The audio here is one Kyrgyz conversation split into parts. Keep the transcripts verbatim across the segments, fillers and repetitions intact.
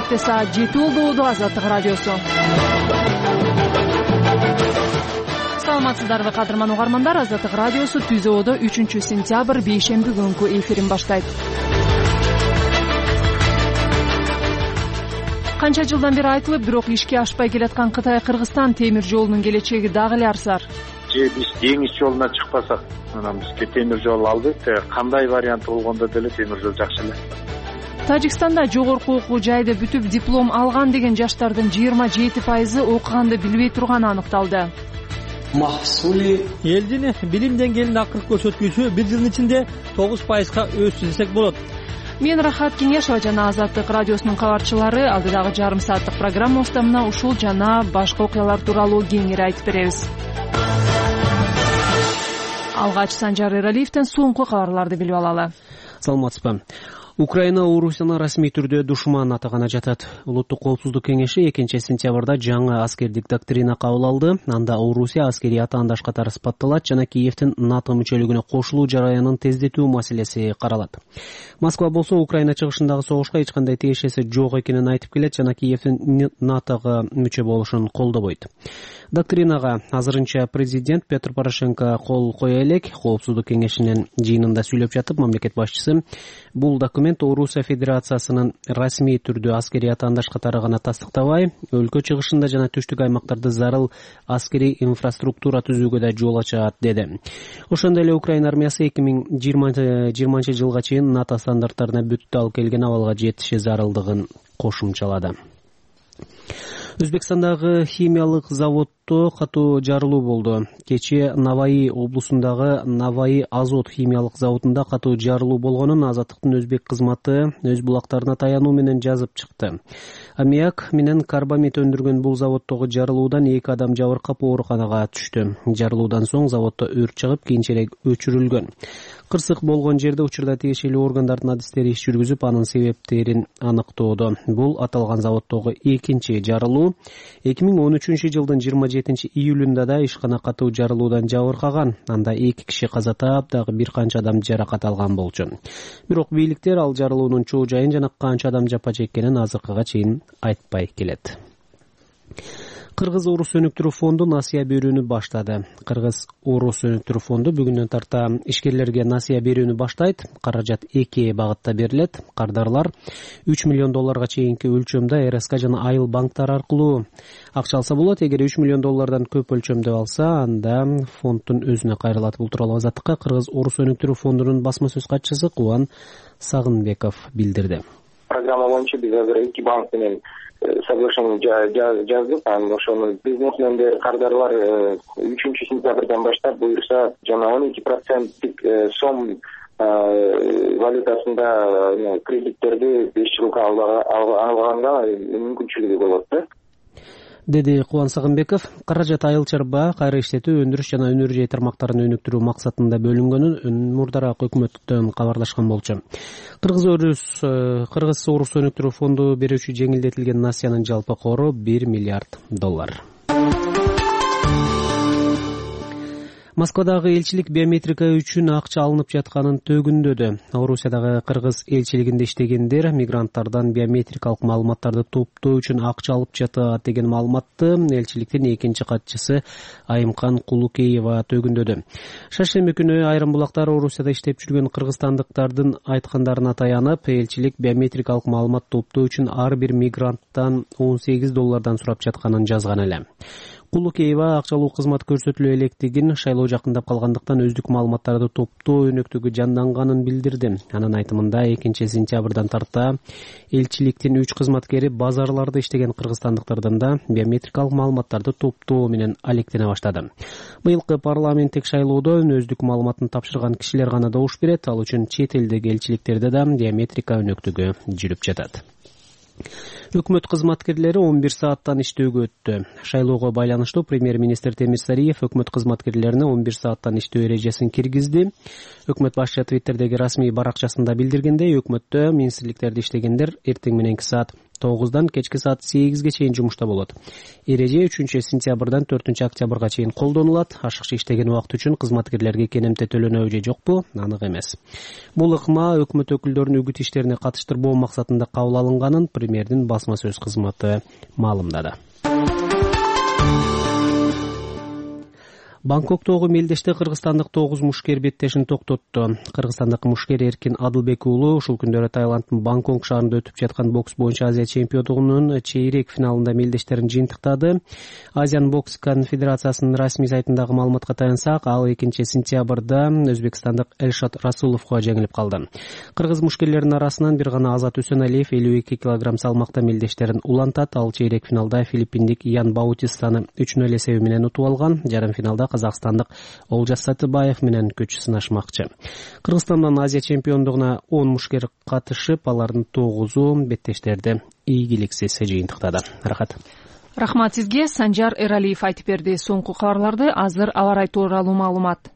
Кенттикте саат жети болду. Азаттык радиосу. Саламатсыздарбы кадырман угармандар. Азаттык радиосу Түз Ободо үчүнчү сентябрь бейшемби күнкү эфирин баштайт. Канча жылдан бери айтылып, бирок ишке ашпай келаткан Кытай-Кыргызстан темир жолунун келечеги дагы эле арсар. Же биз деңиз жолуна чыкпасак, анан бизге темир жол алдык. Кандай вариант болгондо деле темир жол жакшы эле. Тажикстанда жогорку окуу жайда бүтүп диплом алган деген жаштардын жыйырма жети пайызы окуганды билбей турганы аныкталды. Элдин билим деңгээлинин акыркы көрсөткүчү бир жылдын ичинде тогуз пайызга өстү десек болот. Мен Рахат Кеңешова жана Азаттык радиосунун кабарчылары алдыдагы жарым сааттык программабызда мына ушул жана башка окуялар тууралуу кеңири айтып беребиз. Алгач Санжар Эралиевден соңку кабарларды билип алалы. Саламатсызбы. Украина Орусияны расмий түрдө душман атаганы жатат. Улуттук коопсуздук кеңеши экинчи сентябрда жаңы аскердик доктрина кабыл алды. Анда Орусия аскерий атаандаш катары сыпатталат жана Киевдин НАТО мүчөлүгүнө кошулуу жараянын тездетүү маселеси каралат. Москва болсо Украина чыгышындагы согушка эч кандай тиешеси жок экенин айтып келет жана Киевдин НАТОго мүчө болушун колдобойт. Доктринага азырынча президент Петр Порошенко кол кое элек. Коопсуздук кеңешинин жыйынында сүйлөп жатып, мамлекет башчысы бул документ Орусия Федерациясынын расмий түрдө аскерий атаандаш катары гана тастыктабай, өлкө чыгышында жана түштүк аймактарда зарыл аскерий инфраструктура түзүүгө да жол ачат, деди. Ошондой эле Украина армиясы эки миң жыйырманчы жылга чейин НАТО стандарттарына бүт алып келген абалга жетиши зарылдыгын кошумчалады. Өзбекстандагы химиялык заводдо катуу жарылуу болду. Кечээ Наваи облусундагы Наваи азот химиялык заводунда катуу жарылуу болгонун Азаттыктын өзбек кызматы өз булактарына таянуу менен жазып чыкты. Аммиак менен карбамид өндүргөн бул заводдогу жарылуудан эки адам жабыркап ооруканага түштү. Жарылуудан соң заводдо өрт чыгып, кийинчерээк өчүрүлгөн. Кырсык болгон жерде учурда тиешелүү органдардын адистери иш жүргүзүп, анын себептерин аныктоодо. Бул аталган заводдогу экинчи жарылуу. эки миң он үчүнчү жылдын жыйырма жетинчи июлунда да ишкана катуу жарылуудан жабыркаган. Анда эки киши каза таап, дагы бир канча адам жаракат алган болчу. Бирок бийликтер ал жарылуунун чоо жайын жана канча адам жапа чеккенин азыркыга чейин айтпай келет. Кыргыз Орус өнүктүрүү фонду насыя берүүнү баштады. Кыргыз Орус өнүктүрүү фонду бүгүндөн тарта ишкерлерге насыя берүүнү баштайт. Каражат эки багытта берилет. Кардарлар үч миллион долларга чейинки өлчөмдө эр эс ка жана айыл банктар аркылуу акча алса болот. Эгер үч миллион доллардан көп өлчөмдө алса, анда фонддун өзүнө кайрылат. Бул тууралуу Азаттыкка Кыргыз Орус өнүктүрүү фондунун басма сөз катчысы Кубан Сагынбеков билдирди. Программа боюнча биз азыр эки банк менен соглашение жаздык. Анан ошонун бизнесмендер кардарлар үчүнчү сентябрдан баштап буюрса жана он эки проценттик сом валютасында кредиттерди беш жылга алганга мүмкүнчүлүгү болот да, деди Кубан Сагынбеков. Каражат айыл чарба, кайра иштетүү, өндүрүш жана өнөр жай тармактарын өнүктүрүү максатында бөлүнгөнүн мурдараак өкмөттөн кабарлашкан болчу. Кыргыз Орус Кыргыз Орус өнүктүрүү фонду берүүчү жеңилдетилген насыянын жалпы кору бир миллиард доллар. Москвадагы элчилик биометрика үчүн акча алынып жатканын төгүндөдү. Орусиядагы кыргыз элчилигинде иштегендер мигранттардан биометрикалык маалыматтарды топтоо үчүн акча алып жатат деген маалыматты элчиликтин экинчи катчысы Айымкан Кулукеева төгүндөдү. Шаршемби күнү айрым булактар Орусияда иштеп жүргөн кыргызстандыктардын айткандарына таянып, элчилик биометрикалык маалымат топтоо үчүн ар бир мигранттан он сегиз доллардан сурап жатканын жазган эле. Кулукеева акчалуу кызмат көрсөтүлө электигин, шайлоо жакындап калгандыктан өздүк маалыматтарды топтоо өнөктүгү жанданганын билдирди. Анын айтымында экинчи сентябрдан тарта элчиликтин үч кызматкери базарларда иштеген кыргызстандыктардан да биометрикалык маалыматтарды топтоо менен алектене баштады. Быйылкы парламенттик шайлоодо өздүк маалыматын тапшырган кишилер гана добуш берет. Ал үчүн чет элдеги элчиликтерде да биометрика өнөктүгү жүрүп жатат. Өкмөт кызматкерлери он бир сааттан иштөөгө өттү. Шайлоого байланыштуу премьер-министр Темир Сариев өкмөт кызматкерлерине он бир сааттан иштөө эрежесин киргизди. Өкмөт башчысы Твиттердеги расмий баракчасында билдиргендей, өкмөттө министрликтерде иштегендер эртең мененки саат тогуздан кечки саат сегизге чейин жумушта болот. Эреже үчүнчү сентябрдан төртүнчү октябрга чейин колдонулат. Ашыкча иштеген убакыт үчүн кызматкерлерге кенемте төлөнөбү же жокпу, анык эмес. Бул ыкма өкмөт өкүлдөрүнүн үгүт иштерине катыштырбоо максатында кабыл алынганын премьердин басма басма сөз кызматы маалымдады. Бангкоктогу мелдеште кыргызстандык тогуз мушкер беттешин токтотту. Кыргызстандык мушкер Эркин Адылбек уулу ушул күндөрү Таиланддын Бангкок шаарында өтүп жаткан бокс боюнча Азия чемпиондугунун чейрек финалында мелдештерин жыйынтыктады. Азиан бокс конфедерациясынын расмий сайтындагы маалыматка таянсак, ал экинчи сентябрда өзбекстандык Элшат Расуловго жеңилип калды. Кыргыз мушкерлеринин арасынан бир гана Азат Үсөналиев элүү эки килограмм салмакта мелдештерин улантат. Ал чейрек финалда филиппиндик Ян Баутистаны үч нөл эсеби менен утуп алган. Жарым финалда казакстандык Олжас Сатыбаев менен күч сынашмакчы. Кыргызстандан Азия чемпиондугуна он мушкер катышып, алардын тогузу беттештерди ийгиликсиз жыйынтыктады. Рахат. Рахмат сизге. Санжар Эралиев айтып берди. Соңку кабарларды азыр аба ырайы тууралуу маалымат.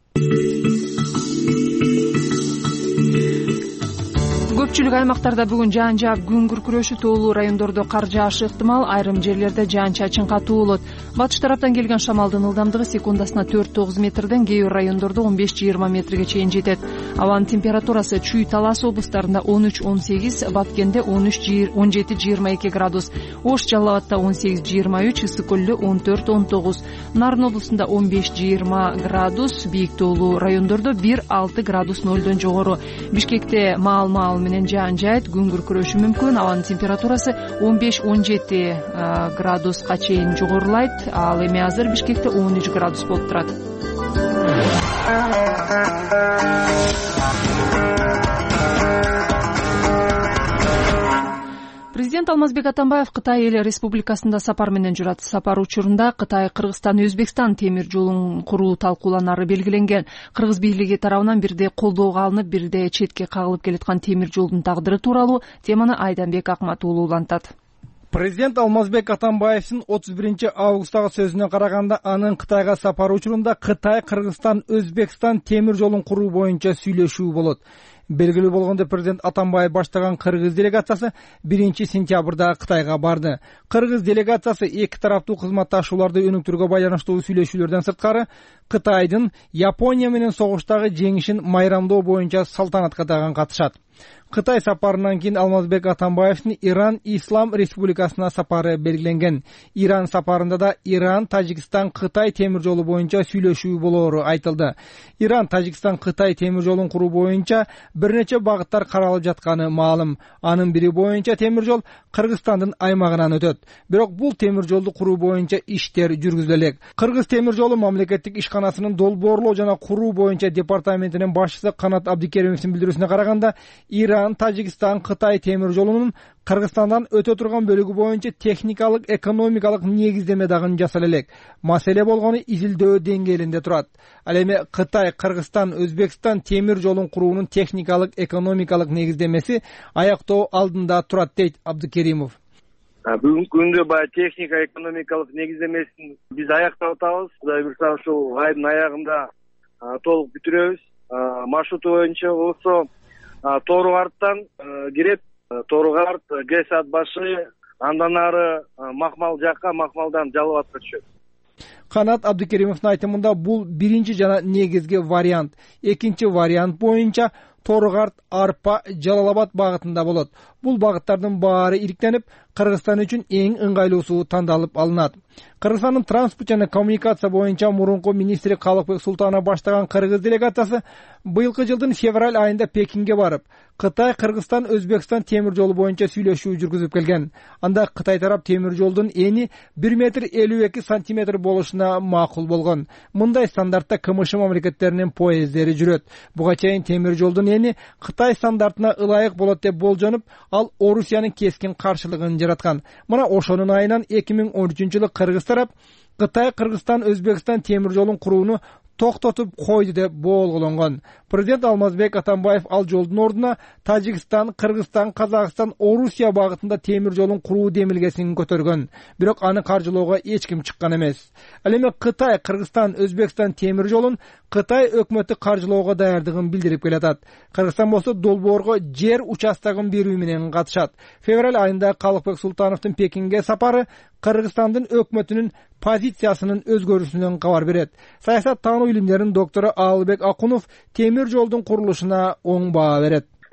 Көпчүлүк аймактарда бүгүн жаан жаап күн күркүрөшү, тоолуу райондордо кар жаашы ыктымал, айрым жерлерде жаан-чачын катуу болот. Батыш тараптан келген шамалдын ылдамдыгы секундасына төрт тогуз метрден, кээ бир райондордо он беш жыйырма метрге чейин жетет. Абанын температурасы Чүй, Талас облустарында он үч он сегиз, Баткенде он үч он жети жыйырма эки градус, Ош, Жалал Абадта он сегиз жыйырма үч, Ысык көлдө он төрт он тогуз, Нарын облусунда он беш жыйырма градус, бийик тоолуу райондордо бир алты градус нөлдөн жогору. Бишкекте маал-маал менен жаан жайт, күн күркүрөшү мүмкүн. Абанын температурасы он беш он жети градуска чейин жогорулайт. Ал эми азыр Бишкекте он үч градус болуп турат. Президент Алмазбек Атамбаев Кытай эл республикасында сапар менен жүрат. Сапар учурунда Кытай, Кыргызстан, Өзбекстан темир жолун куруу талкууланары белгиленген. Кыргыз бийлиги тарабынан бирде колдоого алынып, бирде четке кагылып келаткан темир жолдун тагдыры тууралуу теманы Айданбек Акмат уулу улантат. Президент Алмазбек Атамбаевдин отуз биринчи августтагы сөзүнө караганда, анын Кытайга сапары учурунда Кытай, Кыргызстан, Өзбекстан темир жолун куруу боюнча сүйлөшүү болот. Белгилүү болгондой, президент Атамбаев баштаган кыргыз делегациясы биринчи сентябрда Кытайга барды. Кыргыз делегациясы эки тараптуу кызматташууларды өнүктүрүүгө байланыштуу сүйлөшүүлөрдөн сырткары Кытайдын Япония менен согуштагы жеңишин майрамдоо боюнча салтанатка дагы катышат. Кытай сапарынан кийин Алмазбек Атамбаевдин Иран Ислам Республикасына сапары белгиленген. Иран сапарында да Иран, Тажикстан, Кытай темир жолу боюнча сүйлөшүү болоору айтылды. Иран, Тажикстан, Кытай темир жолун куруу боюнча бир нече багыттар каралып жатканы маалым. Анын бири боюнча темир жол Кыргызстандын аймагынан өтөт. Бирок бул темир жолду куруу боюнча иштер жүргүзүлө элек. Кыргыз темир жолу мамлекеттик ишканасынын долбоорлоо жана куруу боюнча департаментинин башчысы Канат Абдикеримовдин билдирүүсүнө караганда, Иран, Тажикстан, Кытай темир жолунун Кыргызстандан өтө турган бөлүгү боюнча техникалык, экономикалык негиздеме дагы жасала элек. Маселе болгону изилдөө деңгээлинде турат. Ал эми Кытай, Кыргызстан, Өзбекстан темир жолун куруунун техникалык, экономикалык негиздемеси аяктоо алдында турат, дейт Абдикеримов. Бүгүнкү күндө баягы техника, экономикалык негиздемесин биз аяктап атабыз. Кудай буйрса ушул айдын аягында толук бүтүрөбүз. Маршруту боюнча болсо Тооругарттан кирип, Тооругарт, Гесат башы, андан ары Макмал жакка, Макмалдан Жалал Абадка түшөт. Канат Абдикеримовдун айтымында бул биринчи жана негизги вариант. Экинчи вариант боюнча Тооругарт, Арпа, Жалал Абад багытында болот. Бул багыттардын баары иликтенип, Кыргызстан үчүн эң ыңгайлуусу тандалып алынат. Кыргызстандын транспорт жана коммуникация боюнча мурунку министри Калыкбек Султанов баштаган кыргыз делегациясы быйылкы жылдын февраль айында Пекинге барып, Кытай, Кыргызстан, Өзбекстан темир жолу боюнча сүйлөшүү жүргүзүп келген. Анда Кытай тарап темир жолдун эни бир метр элүү эки сантиметр болушуна макул болгон. Мындай стандартта КМШ мамлекеттеринин поезддери жүрөт. Буга чейин темир жолдун эни Кытай стандартына ылайык болот деп болжонуп, ал Орусиянын кескин каршылыгын жараткан. Мына ошонун айынан эки миң он үчүнчү жылы кыргыз тарап Кытай, Кыргызстан, Өзбекстан темир жолун курууну токтотуп койду деп болгологон. Президент Алмазбек Атамбаев ал жолдун ордуна Тажикстан, Кыргызстан, Казакстан, Орусия багытында темир жолун куруу демилгесин көтөргөн. Бирок аны каржылоого эч ким чыккан эмес. Ал эми Кытай, Кыргызстан, Өзбекстан темир жолун Кытай өкмөтү каржылоого даярдыгын билдирип келатат. Кыргызстан болсо долбоорго жер участогун берүү менен катышат. Февраль айында Калыкбек Султановдун Пекинге сапары Кыргызстандын өкмөтүнүн позициясынын өзгөрүүсүнөн кабар берет. Саясат таануу илимдеринин доктору Алыбек Акунов темир жолдун курулушуна оң баа берет.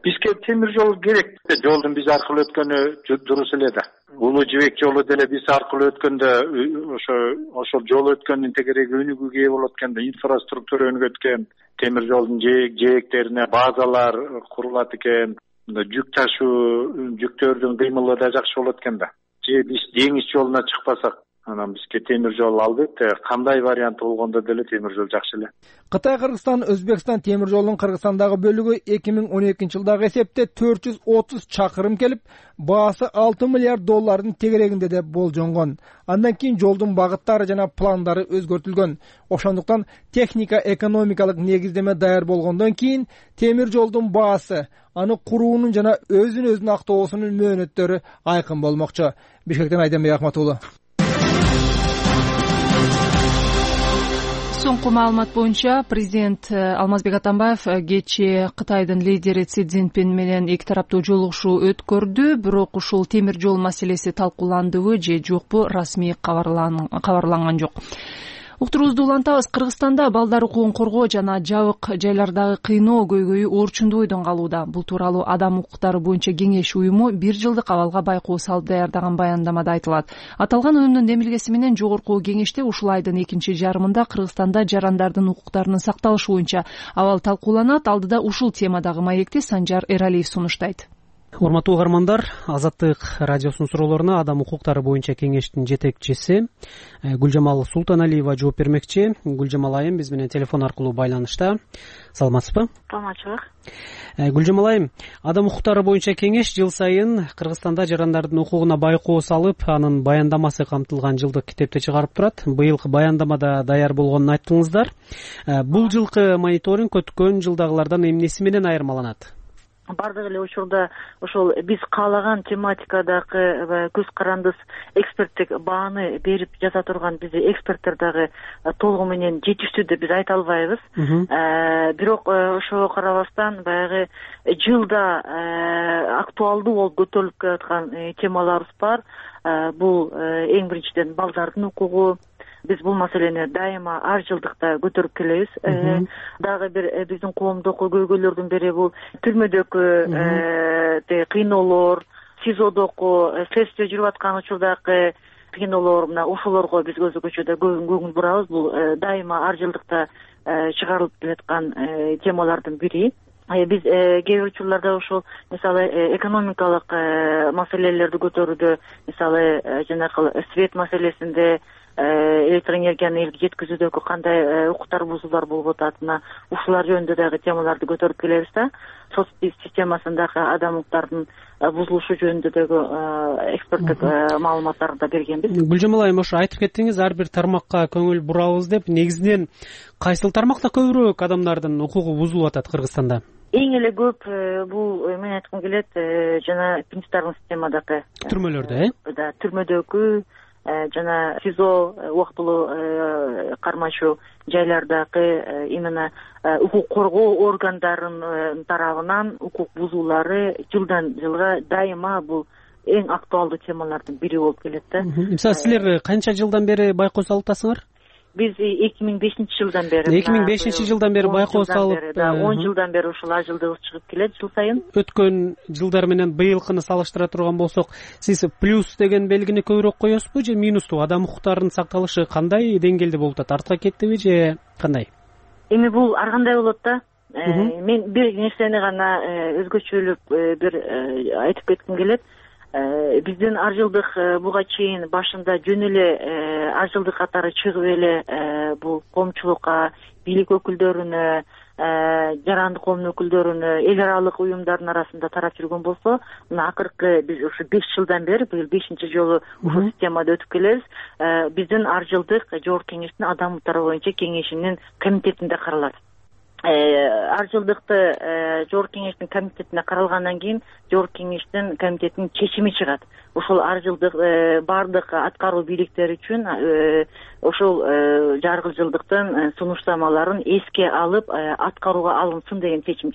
бизге темир жол керек. Жолдун биз аркылуу өткөнү дурус эле да. Улуу жибек жолу деле биз аркылуу өткөндө ошо ошол жол өткөндүн тегереги өнүгүүгө ээ болот экен да. Инфраструктура өнүгөт экен. Темир жолдун жээк жээктерине базалар курулат экен. Жүк ташуу жүктөрдүн кыймылы да жакшы болот экен да. Же биз деңиз жолуна чыкпасак, анан бизге темир жол албетте кандай вариант болгондо деле темир жол жакшы эле. Кытай Кыргызстан Өзбекстан темир жолунун Кыргызстандагы бөлүгү эки миң он экинчи жылдагы эсепте төрт жүз отуз чакырым келип, баасы алты миллиард доллардын тегерегинде деп болжонгон. Андан кийин жолдун багыттары жана пландары өзгөртүлгөн. Ошондуктан техника экономикалык негиздеме даяр болгондон кийин темир жолдун баасы, аны куруунун жана өзүн өзүн актоосунун мөөнөттөрү айкын болмокчу. Бишкектен Айденбек Акматуулу. Соңку маалымат боюнча президент Алмазбек Атамбаев кечээ Кытайдын лидери Си Цзиньпин менен эки тараптуу жолугушуу өткөрдү, бирок ушул темир жол маселеси талкууландыбы же жокпу расмий кабарланган жок. Уктуруубузду улантабыз. Кыргызстанда балдар укугун коргоо жана жабык жайлардагы кыйноо көйгөйү орчундуу ойдон калууда. Бул тууралуу Адам укуктары боюнча кеңеш уюму бир жылдык абалга байкоо салып даярдаган баяндамада айтылат. Аталган уюмдун демилгеси менен жогорку кеңеште ушул айдын экинчи жарымында Кыргызстанда жарандардын укуктарынын сакталышы боюнча абал талкууланат. Алдыда ушул темадагы маекти Санжар Эралиев сунуштайт. Урматтуу угармандар, Азаттык радиосунун суроолоруна Адам укуктары боюнча кеңештин жетекчиси Гүлжамал Султаналиева жооп бермекчи. Гүлжамал айым биз менен телефон аркылуу байланышта. Саламатсызбы? Саламатчылык. Гүлжамал айым, Адам укуктары боюнча кеңеш жыл сайын Кыргызстанда жарандардын укугуна байкоо салып, анын баяндамасы камтылган жылдык китепти чыгарып турат. Быйылкы баяндамада даяр болгонун айттыңыздар. Бул жылкы мониторинг өткөн жылдагылардан эмнеси менен айырмаланат? Бардык эле учурда ошол биз каалаган тематикадагы көз карандысыз эксперттик бааны берип жаза турган биздин эксперттер дагы толугу менен жетиштүү деп биз айта албайбыз. Бирок ошого карабастан баягы жылда актуалдуу болуп көтөрүлүп келаткан темаларыбыз бар. Бул эң биринчиден балдардын укугу. Биз бул маселени дайыма ар жылдыкта көтөрүп келебиз. Дагы бир биздин коомдогу көйгөйлөрдүн бири бул түрмөдөгү кыйноолор, СИЗОдогу следствие жүрүп аткан учурдагы кыйноолор, мына ошолорго биз өзгөчө да көңүл бурабыз. Бул дайыма ар жылдыкта чыгарылып келаткан темалардын бири. Биз кээ бир учурларда ошол мисалы экономикалык маселелерди көтөрүүдө, мисалы жанагы свет маселесинде, электр энергияны элге жеткизүүдөгү кандай укуктар бузуулар болуп атат, мына ушулар жөнүндө дагы темаларды көтөрүп келебиз да. Соц системасындагы адам укуктарынын бузулушу жөнүндө дагы эксперттик маалыматтарды да бергенбиз. Гүлжамал айым, ошо айтып кеттиңиз, ар бир тармакка көңүл бурабыз деп. Негизинен кайсыл тармакта көбүрөөк адамдардын укугу бузулуп атат Кыргызстанда? Эң эле көп бул мен айткым келет, жана пенитенциардык системадагы түрмөлөрдө, э? Да, түрмөдөгү жана СИЗО убактылуу кармашуу жайлардагы именно укук коргоо органдарынын тарабынан укук бузуулары жылдан жылга дайыма бул эң актуалдуу темалардын бири болуп келет да. Мисалы силер канча жылдан бери байкоо салып атасыңар? Биз эки миң бешинчи жылдан бери эки миң бешинчи жылдан бери байкоо салып, он жылдан бери ушул ар жылдыгыбыз чыгып келет жыл сайын. Өткөн жылдар менен быйылкыны салыштыра турган болсок, сиз плюс деген белгини көбүрөөк коесузбу же минусту? Адам укуктарынын сакталышы кандай деңгээлде болуп атат? Артка кеттиби же кандай? Эми бул ар кандай болот да. Мен бир нерсени гана өзгөчөлүк бир айтып кетким келет. Биздин ар жылдык буга чейин башында жөн эле ар жылдык катары чыгып эле бул коомчулукка, бийлик өкүлдөрүнө, жарандык коомдун өкүлдөрүнө, эл аралык уюмдардын арасында тарап жүргөн болсо, мына акыркы биз ушу беш жылдан бери, быйыл бешинчи жолу ушул системада өтүп келебиз. Биздин ар жылдык жогорку кеңештин адам укуктары боюнча кеңешинин комитетинде каралат. Ар жылдыкты жогорку кеңештин комитетине каралгандан кийин жогорку кеңештин комитетинин чечими чыгат. Ошол ар жылдык бардык аткаруу бийликтери үчүн ошол жаргы жылдыктын сунуштамаларын эске алып аткарууга алынсын деген чечим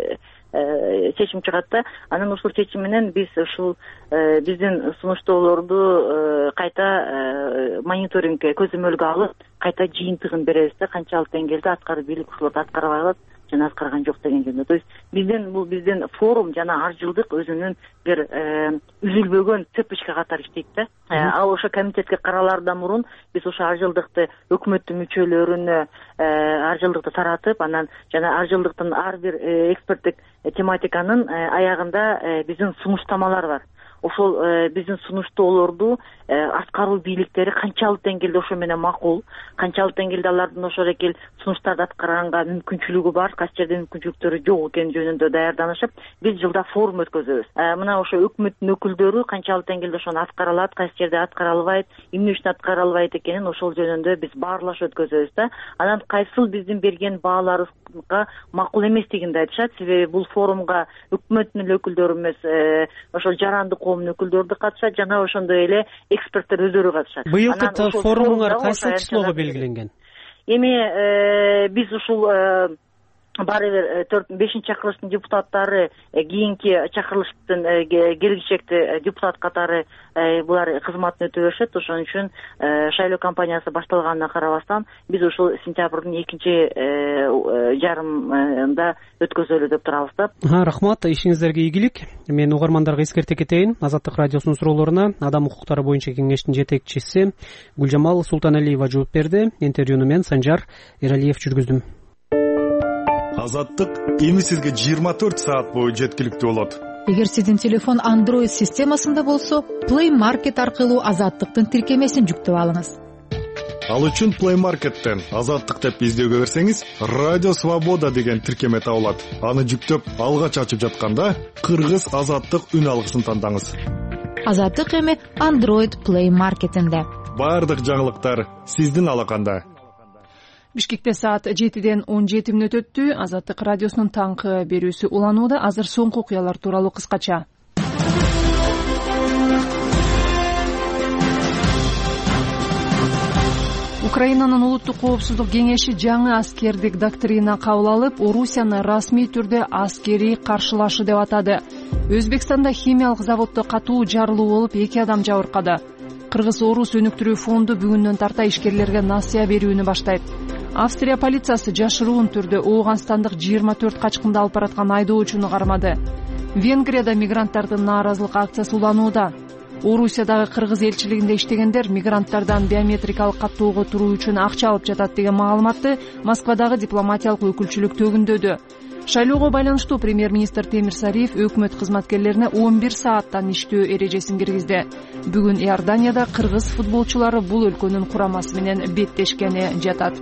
чечим чыгат да. Анан ушул чечим менен биз ушул биздин сунуштоолорду кайта мониторингке көзөмөлгө алып, кайта жыйынтыгын беребиз да, канчалык деңгээлде аткаруу бийлик ушуларды аткара алат жана аткарган жок деген жөнүндө. То есть биздин бул биздин форум жана ар жылдык өзүнүн бир үзүлбөгөн цепочка катары иштейт да. Ал ошо комитетке каралаардан мурун биз ошо ар жылдыкты өкмөттүн мүчөлөрүнө ар жылдыкты таратып, анан жана ар жылдыктын ар бир эксперттик тематиканын аягында биздин сунуштамалар бар. Ошол биздин сунуштоолорду аткаруу бийликтери канчалык деңгээлде ошо менен макул, канчалык деңгээлде алардын ошол эки сунуштарды аткарганга мүмкүнчүлүгү бар, кайсы жерде мүмкүнчүлүктөрү жок экени жөнүндө даярданышып, биз жылда форум өткөзөбүз. Мына ошо өкмөттүн өкүлдөрү канчалык деңгээлде ошону аткара алат, кайсы жерде аткара албайт, эмне үчүн аткара албайт экенин ошол жөнүндө биз баарлашып өткөзөбүз да. Анан кайсыл биздин берген бааларыбызга макул эместигин да айтышат. Себеби бул форумга өкмөттүн эле өкүлдөрү эмес, ошол жарандык коомдун өкүлдөрү да катышат, жана ошондой эле эксперттер өздөрү катышат. Быйылкы форумуңар кайсы числого белгиленген? Эми биз ушул баары бир төрт бешинчи чакырылыштын депутаттары кийинки чакырылыштын келгичекте депутат катары булар кызматын өтө беришет. Ошон үчүн шайлоо кампаниясы башталганына карабастан биз ушул сентябрдын экинчи жарымында өткөзөлү деп турабыз да. Рахмат, ишиңиздерге ийгилик. Мен угармандарга эскерте кетейин. Азаттык радиосунун суроолоруна адам укуктары боюнча кеңештин жетекчиси Гүлжамал Султаналиева жооп берди. Интервьюну мен Санжар Эралиев жүргүздүм. Азаттык эми сизге жыйырма төрт саат бою жеткиликтүү болот. Эгер сиздин телефон Android системасында болсо, Play Market аркылуу Азаттыктын тиркемесин жүктөп алыңыз. Ал үчүн Play Market'тен Азаттык деп издөөгө берсеңиз, Радио Свобода деген тиркеме табылат. Аны жүктөп, алгач ачып жатканда Кыргыз Азаттык үн алгысын тандаңыз. Азаттык эми Android Play Market'инде. Бардык жаңылыктар сиздин алаканда. Бишкекте саат жетиден он жети мүнөт өттү. Азаттык радиосунун таңкы берүүсү уланууда. Азыр соңку окуялар тууралуу кыскача. Украинанын улуттук коопсуздук кеңеши жаңы аскердик доктрина кабыл алып, Орусияны расмий түрдө аскерий каршылашы деп атады. Өзбекстанда химиялык заводдо катуу жарылуу болуп, эки адам жабыркады. Кыргыз Орус өнүктүрүү фонду бүгүндөн тарта ишкерлерге насыя берүүнү баштайт. Австрия полициясы жашыруун түрдө Ооганстандык жыйырма төрт качкынды алып бараткан айдоочуну кармады. Венгрияда мигранттардын нааразылык акциясы уланууда. Орусиядагы кыргыз элчилигинде иштегендер мигранттардан биометрикалык каттоого туруу үчүн акча алып жатат деген маалыматты Москвадагы дипломатиялык өкүлчүлүк төгүндөдү. Шайлоого байланыштуу премьер-министр Темир Сариев өкмөт кызматкерлерине он бир сааттан иштөө эрежесин киргизди. Бүгүн Иорданияда кыргыз футболчулары бул өлкөнүн курамасы менен беттешкени жатат.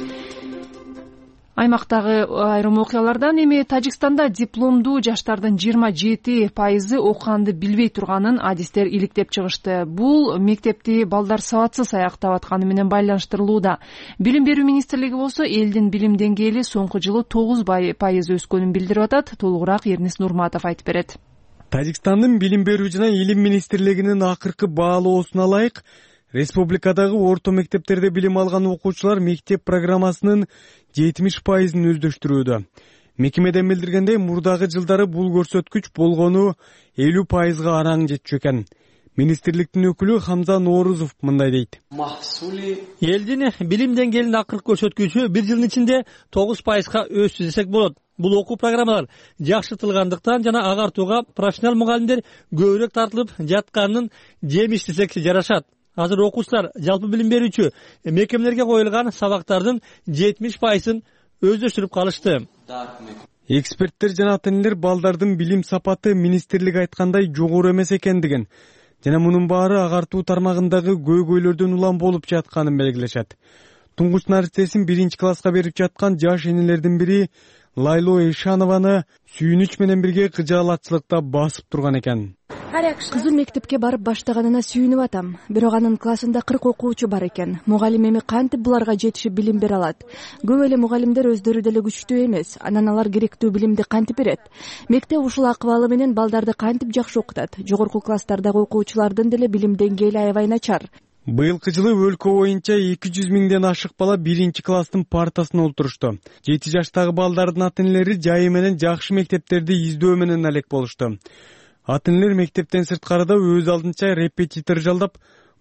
Аймактагы айрым окуялардан эми Тажикстанда дипломдуу жаштардын жыйырма жети пайызы окуганды билбей турганын адистер иликтеп чыгышты. Бул мектепти балдар сабатсыз аяктап атканы менен байланыштырылууда. Билим берүү министрлиги болсо элдин билим деңгээли соңку жылы тогуз пайыз өскөнүн билдирип атат. Толугураак Эрнис Нурматов айтып берет. Тажикстандын билим берүү жана илим министрлигинин акыркы баалоосуна ылайык, республикадагы орто мектептерде билим алган окуучулар мектеп программасынын жетимиш пайызын өздөштүрүүдө. Мекемеден билдиргендей, мурдагы жылдары бул көрсөткүч болгону элүү пайызга араң жетчү экен. Министрликтин өкүлү Хамза Ноорузов мындай дейт. Элдин билим деңгээлинин акыркы көрсөткүчү бир жылдын ичинде тогуз пайызга өссү десек болот. Бул окуу программалар жакшыртылгандыктан жана агартууга профессионал мугалимдер көбүрөөк тартылып жатканын жемиш десек жарашат. Азыр окуучулар жалпы билим берүүчү мекемелерге коюлган сабактардын жетимиш пайызын өздөштүрүп калышты. Эксперттер жана ата-энелер балдардын билим сапаты министрлик айткандай жогору эмес экендигин жана мунун баары агартуу тармагындагы көйгөйлөрдөн улам болуп жатканын белгилешет. Туңгуч нарсесин биринчи класска берип жаткан жаш энелердин бири Лайло Эшанованы сүйүнүч менен бирге кыжаалатчылыкта басып турган экен. Кызым мектепке барып баштаганына сүйүнүп атам. Бирок анын классында кырк окуучу бар экен. Мугалим эми кантип буларга жетишип билим бере алат? Көп эле мугалимдер өздөрү деле күчтүү эмес. Анан алар керектүү билимди кантип берет? Мектеп ушул акыбалы менен балдарды кантип жакшы окутат? Жогорку класстардагы окуучулардын деле билим деңгээли аябай начар. Быйылкы жылы өлкө боюнча эки жүз миңден ашык бала биринчи класстын партасына олтурушту. жети жаштагы балдардын ата-энелери жайы менен жакшы мектептерди издөө менен алек болушту. Ата-энелер мектептен сырткарыда өз алдынча репетитор жалдап,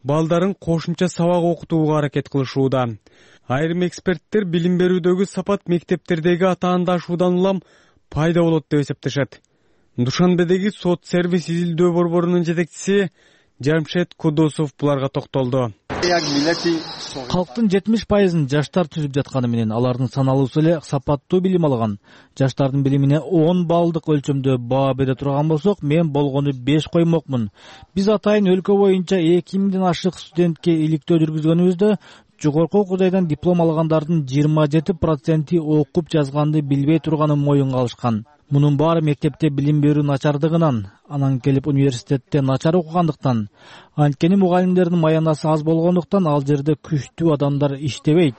балдарын кошумча сабак окутууга аракет кылышууда. Айрым эксперттер билим берүүдөгү сапат мектептердеги атаандашуудан улам пайда болот деп эсептешет. Душанбедеги сот сервис изилдөө борборунун жетекчиси Жамшед Кудусов буларга токтолду. Калктын жетимиш пайызын жаштар түзүп жатканы менен алардын саналуусу эле сапаттуу билим алган. Жаштардын билимине он баллдык өлчөмдө баа бере турган болсок, мен болгону беш коймокмун. Биз атайын өлкө боюнча эки миңден ашык студентке иликтөө жүргүзгөнүбүздө жогорку окуу жайдан диплом алгандардын жыйырма жети проценти окуп жазганды билбей турганын моюнга алышкан. Мунун баары мектепте билим берүү начардыгынан, анан келип университетте начар окугандыктан. Анткени мугалимдердин маянасы аз болгондуктан ал жерде күчтүү адамдар иштебейт.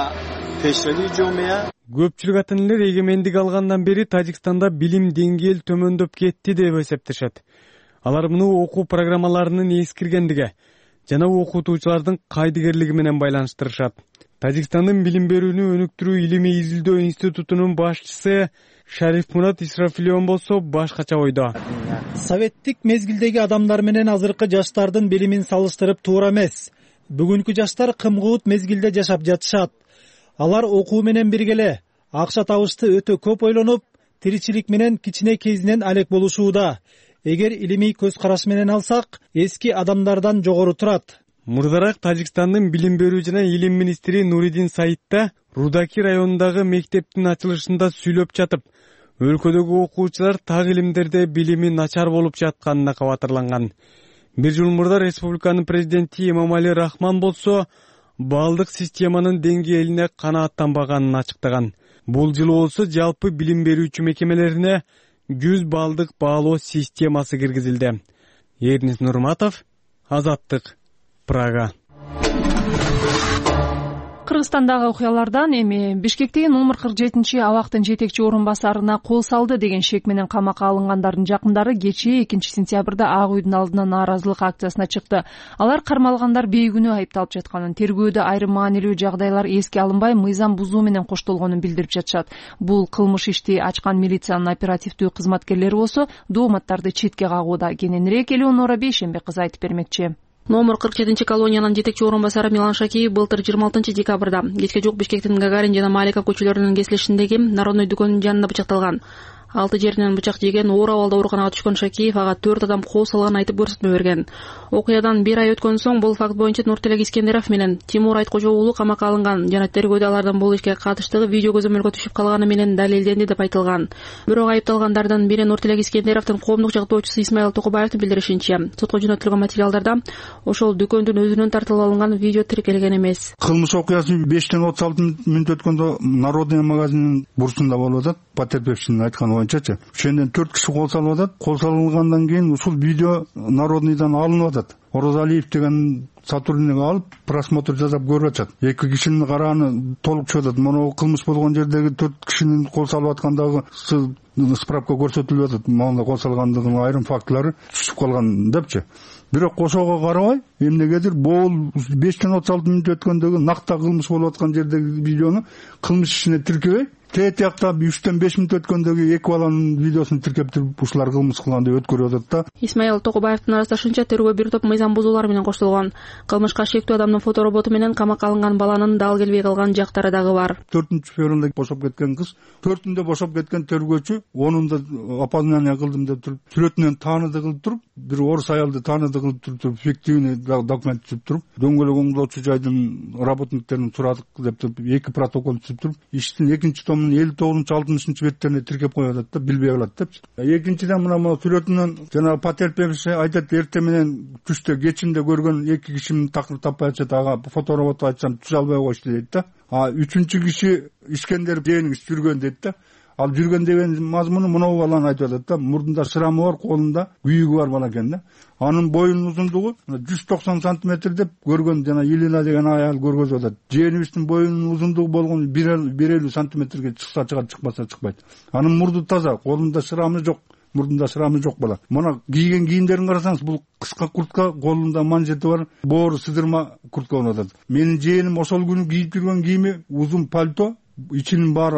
Көпчүлүк ата энелер эгемендик алгандан бери Тажикстанда билим деңгээли төмөндөп кетти деп эсептешет. Алар муну окуу программаларынын эскиргендиги жана окутуучулардын кайдыгерлиги менен байланыштырышат. Тажикстандын билим берүүнү өнүктүрүү илимий изилдөө институтунун башчысы Шариф Мурат Исрафилион болсо башкача ойдо. Советтик мезгилдеги адамдар менен азыркы жаштардын билимин салыштырып туура эмес. Бүгүнкү жаштар кымгуут мезгилде жашап жатышат. Алар окуу менен биргеле акча табышты өтө көп ойлонуп, тиричилик менен кичине кезинен алек болушууда. Эгер илимий көз караш менен алсак, эски адамдардан жогору турат. Мурдараак Тажикстандын билим берүү жана илим министри Нуридин Саидта Рудаки районундагы мектептин ачылышында сүйлөп жатып, өлкөдөгү окуучулар так илимдерде билими начар болуп жатканына кабатырланган. Бир жыл мурда республиканын президенти Эмомали Рахман болсо балдык системанын деңгээлине канааттанбаганын ачыктаган. Бул жылы болсо жалпы билим берүүчү мекемелерине жүз балдык баалоо системасы киргизилди. Эрнис Нурматов, Азаттык, Прага. Кыргызстандагы окуялардан эми Бишкектеги номер кырк жетинчи абактын жетекчи орун басарына кол салды деген шек менен камакка алынгандардын жакындары кечээ экинчи сентябрда Ак үйдүн алдына нааразылык акциясына чыкты. Алар кармалгандар бейгүнөө айыпталып жатканын, тергөөдө айрым маанилүү жагдайлар эске алынбай, мыйзам бузуу менен коштолгонун билдирип жатышат. Бул кылмыш ишти ачкан милициянын оперативдүү кызматкерлери болсо дооматтарды четке кагууда. Кененирээк Элеонора Бейшембек кызы айтып бермекчи. Номер кырк жетинчи колониянын жетекчи орун басары Милан Шакиев былтыр жыйырма алтынчы декабрда кечке жук Бишкектин Гагарин жана Малика көчөлөрүнүн кесилишиндеги Народный дүкөнүнүн жанында бычакталган. Алты жеринен бычак жеген, оор абалда ооруканага түшкөн Шакиев ага төрт адам кол салганын айтып көрсөтмө берген. Окуядан бир ай өткөн соң бул факт боюнча Нуртелек Искендеров менен Тимур Айткожо уулу камакка алынган жана тергөөдө алардын бул ишке катыштыгы видео көзөмөлгө түшүп калганы менен далилденди деп айтылган. Бирок айыпталгандардын бири Нуртелек Искендеровдун коомдук жактоочусу Исмаил Токубаевдин билдиришинче, сотко жөнөтүлгөн материалдарда ошол дүкөндүн өзүнөн тартылып алынган видео тиркелген эмес. Кылмыш окуясы бештен отуз алты мүнөт өткөндө Народный магазининин бурчунда болуп атат. Потерпевшинин айтканы боюнчачы. Ошондон төрт киши кол салып атат. Кол салынгандан кийин ушул видео Народныйдан алынып атат. Орозалиев деген сотрудник алып просмотр жасап көрүп атат. Эки кишинин карааны толук чыгып атат. Мына кылмыш болгон жердеги төрт кишинин кол салып аткандагы справка көрсөтүлүп атат. Мага кол салгандыгынын айрым фактылары түшүп калган депчи. Бирок ошого карабай, эмнегедир бул бештен отуз алты мүнөт өткөндөгү накта кылмыш болуп аткан жердеги видеону кылмыш ишине тиркебей, тет жакта үчтөн беш мүнөт өткөндөгү эки баланын видеосун тиркеп туруп ушулар кылмыш кылган деп өткөрүп атат да. Исмаил Токубаевдин арыздашынча тергөө бир топ мыйзам бузуулар менен коштолгон. Кылмышка шектүү адамдын фотороботу менен камакка алынган баланын дал келбей калган жактары дагы бар. төртүнчү февралда бошоп кеткен кыз, төртүндө бошоп кеткен тергөөчү, онунда опознание кылдым деп туруп, сүрөтүнөн тааныды кылып туруп, бир орус аялды тааныды кылып туруп, фиктивный документ түзүп туруп, дөңгөлөк оңдоочу жайдын работниктерин сурадык деп туруп, эки протокол түзүп туруп, иштин экинчи томунун элүү тогузунчу алтымышынчы беттерине тиркеп коюп атат да, билбей калат депчи. Экинчиден мына сүрөтүнөн жана потерпевши айтат, эртең менен түштө кечинде көргөн эки кишинин такыр таппай атат, ага фотороботу айтсам түзө албай койчу дейт да. А үчүнчү киши Искендер дээниңиз жүргөн дейт да. Ал жүргөн деген мазмуну мына баланы айтып атат да. Мурдунда шрамы бар, колунда күйүгү бар бала экен да. Анын боюнун узундугу жүз токсон сантиметр деп көргөн жана Елена деген аял көргөзүп атат. Жээнибиздин боюнун узундугу болгон бир элүү сантиметрге чыкса чыгат, чыкпаса чыкпайт. Анын мурду таза, колунда шрамы жок. Мурдунда шрамы жок бала. Мына кийген кийимдерин карасаңыз, бул кыска куртка, колунда манжети бар, боору сыдырма куртка болуп атат. Менин жээним ошол күнү кийип жүргөн кийими узун пальто, ичинин баары ак,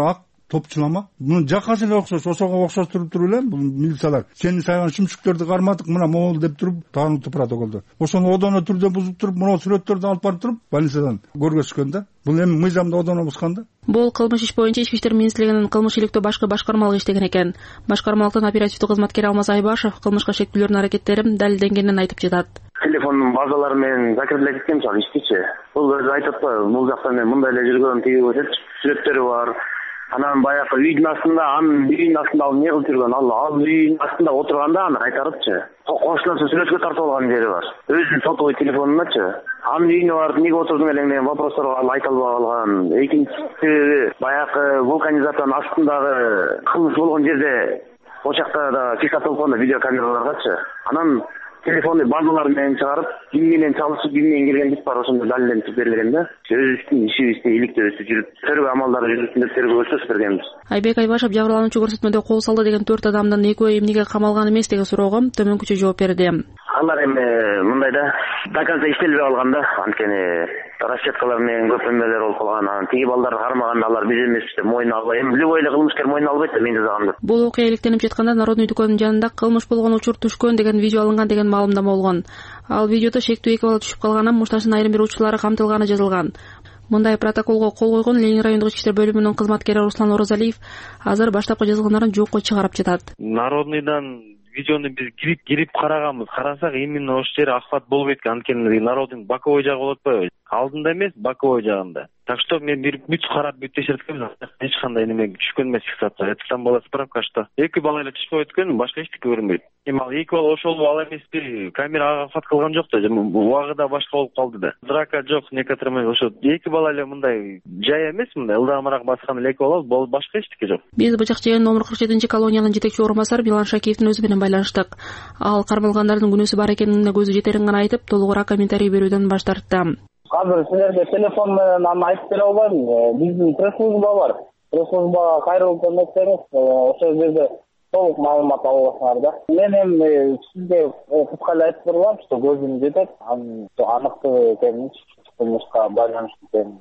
топчулама. Мунун жакасы эле окшош, ошого окшоштуруп туруп эле бул милициялар сени сайган шүмшүктөрдү кармадык, мына могул деп туруп таанытып протоколду. Ошону одоно түрдө бузуп туруп, мына сүрөттөрдү алып барып туруп больницадан көргөзүшкөн да. Бул эми мыйзамды одоно бузган да. Бул кылмыш иш боюнча Ички иштер министрлигинин кылмыш иликтөө башкы башкармалыгы иштеген экен. Башкармалыктын оперативдик кызматкери Алмаз Айбашев кылмышка шектүүлөрдүн аракеттери далилденгенин айтып жатат. Телефондун базалары менен закреплять эткен мисалы иштичи. Бул өзү айтып атпайбы, бул жакта мен мындай эле жүргөм, тиги деп сүрөттөрү бар. Анан баягы үйдүн астында, анын үйүнүн астында ал не кылып жүргөн, ал ал үйүнүн астында отурганда аны кайтарыпчы. Кошунасы сүрөткө тартып алган жери бар. Өзүнүн сотовый телефонуначы. Анын үйүнө барып эмнеге отурдуң элең деген вопросторго ал айта албай калган. Экинчиси баягы вулканизатордун астындагы кылмыш болгон жерде ошакта да фиксатылган видеокамераларгачы. Анан телефонду базалар менен чыгарып, ким менен чалышып, ким менен келген биз бар ошондо далилдентип берилген да. Өзүбүздүн ишибизди иликтөөбүздү жүрүп, тергөө амалдары жүрүп тергөө өткөзүп бергенбиз. Айбек Айбашев жабырлануучу көрсөтмөдө кол салды деген төрт адамдын экөө эмнеге камалган эмес деген суроого төмөнкүчө жооп берди. Алар эми мындай да, до конца иштелбей калган да, анткени расчеткалар менен көп эмелер болуп калган. Анан тиги балдар кармаганда алар биз эмес деп мойнуна албай, эми любой эле кылмышкер мойнуна албайт да, мен жасагам деп. Бул окуя иликтенип жатканда Народный дүкөнүнүн жанында кылмыш болгон учур түшкөн деген видео алынган деген маалымдама болгон. Ал видеодо шектүү эки бала түшүп калганын, мушташтын айрым бир учурлары камтылганы жазылган. Мындай протоколго кол койгон Ленин райондук ички иштер бөлүмүнүн кызматкери Руслан Оразалиев азыр баштапкы жазылгандарын жокко чыгарып жатат. Народныйдан видеону биз кирип кирип караганбыз. Карасак именно ошол жер охват болуп кеткен. Анткени народдун боковой жагы болот атпайбы? Алдында эмес, боковой жагында. Так что мен бир бүт карап бүт текшерткем, эч кандай неме түшкөн эмес фиксация. Это там была справка, что эки бала эле түшүп өткөн, башка эчтеке көрүнбөйт. Эми ал эки бала ошол бала эмеспи? Камера ага фат кылган жок да, убагыда башка болуп калды да. Драка жок, некоторые ошо эки бала эле мындай жай эмес, мындай ылдамыраак баскан эле эки бала, бол башка эчтеке жок. Биз бычак жеген номер кырк жетинчи колониянын жетекчи орун басары Милан Шакиевдин өзү менен байланыштык. Ал кармалгандардын күнөөсү бар экенине көзү жетерин гана айтып, толугураак комментарий берүүдөн баш тартты. Азыр силерге телефон менен аны айтып бере албайм. Биздин пресс-служба бар. Пресс-службага кайрылып көрмөксөңүз, ошол жерде толук маалымат аласыңар да. Мен эми сизге кыска эле айтып берем, что көзүм жетет. Аныктыгы экенин, кылмышка байланыштуу экенин.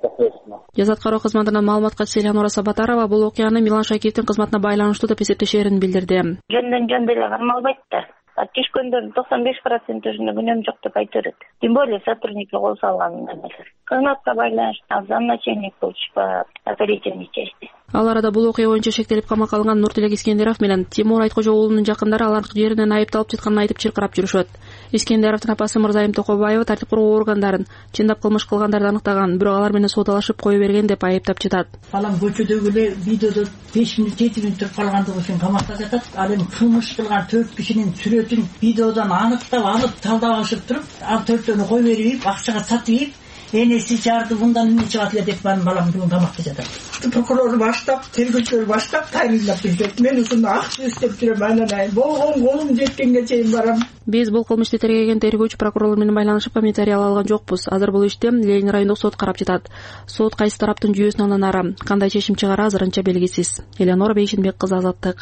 Жазат кароо кызматынан маалыматка Селянора Сабатарова бул окуяны Милан Шакиевдин кызматына байланыштуу деп эсептешерин билдирди. Жөндөн жөн деле кармалбайт да. Түшкөндөрдүн токсон беш процент өзүнө күнөөм жок деп айтып берет. Тем более сотрудники кол салган эмес. Кызматка байланыштуу замначальник болчу по оперативной части. Ал арада бул окуя боюнча шектелип камакка алынган Нуртилек Искендеров менен Тимур Айткожо уулунун жакындары алардын жеринен айыпталып жатканын айтып чыркырап жүрүшөт. Искендеровдун апасы Мырзайым Токобаева тартип куруу органдарын чындап кылмыш кылгандарды аныктаган, бирок алар менен соодалашып кое берген деп айыптап жатат. Балам көчөдөгү эле видеодо беш мүнөт жети мүнөт туруп калгандыгы үчүн камакта жатат. Ал эми кылмыш кылган төрт кишинин сүрөтүн видеодон аныктап алып талдап алышып туруп, ал төртөөнү кой берип, акчага сатып ийип, энеси чарды мындан эмне чыгат эле деп балам бүгүн камакта жатат. Прокурор баштап, тергөөчүлөр баштап тайындап келет. Мен ушуну акча издеп жүрөм, анан болгон колум жеткенге чейин барам. Биз бул кылмышты тергеген тергөөчү прокурорлор менен байланышып комментарий ала алган жокпуз. Азыр бул ишти Ленин райондук сот карап жатат. Сот кайсы тараптын жүйөсүн андан ары кандай чечим чыгары азырынча белгисиз. Элеонора Бейшенбек кызы, Азаттык.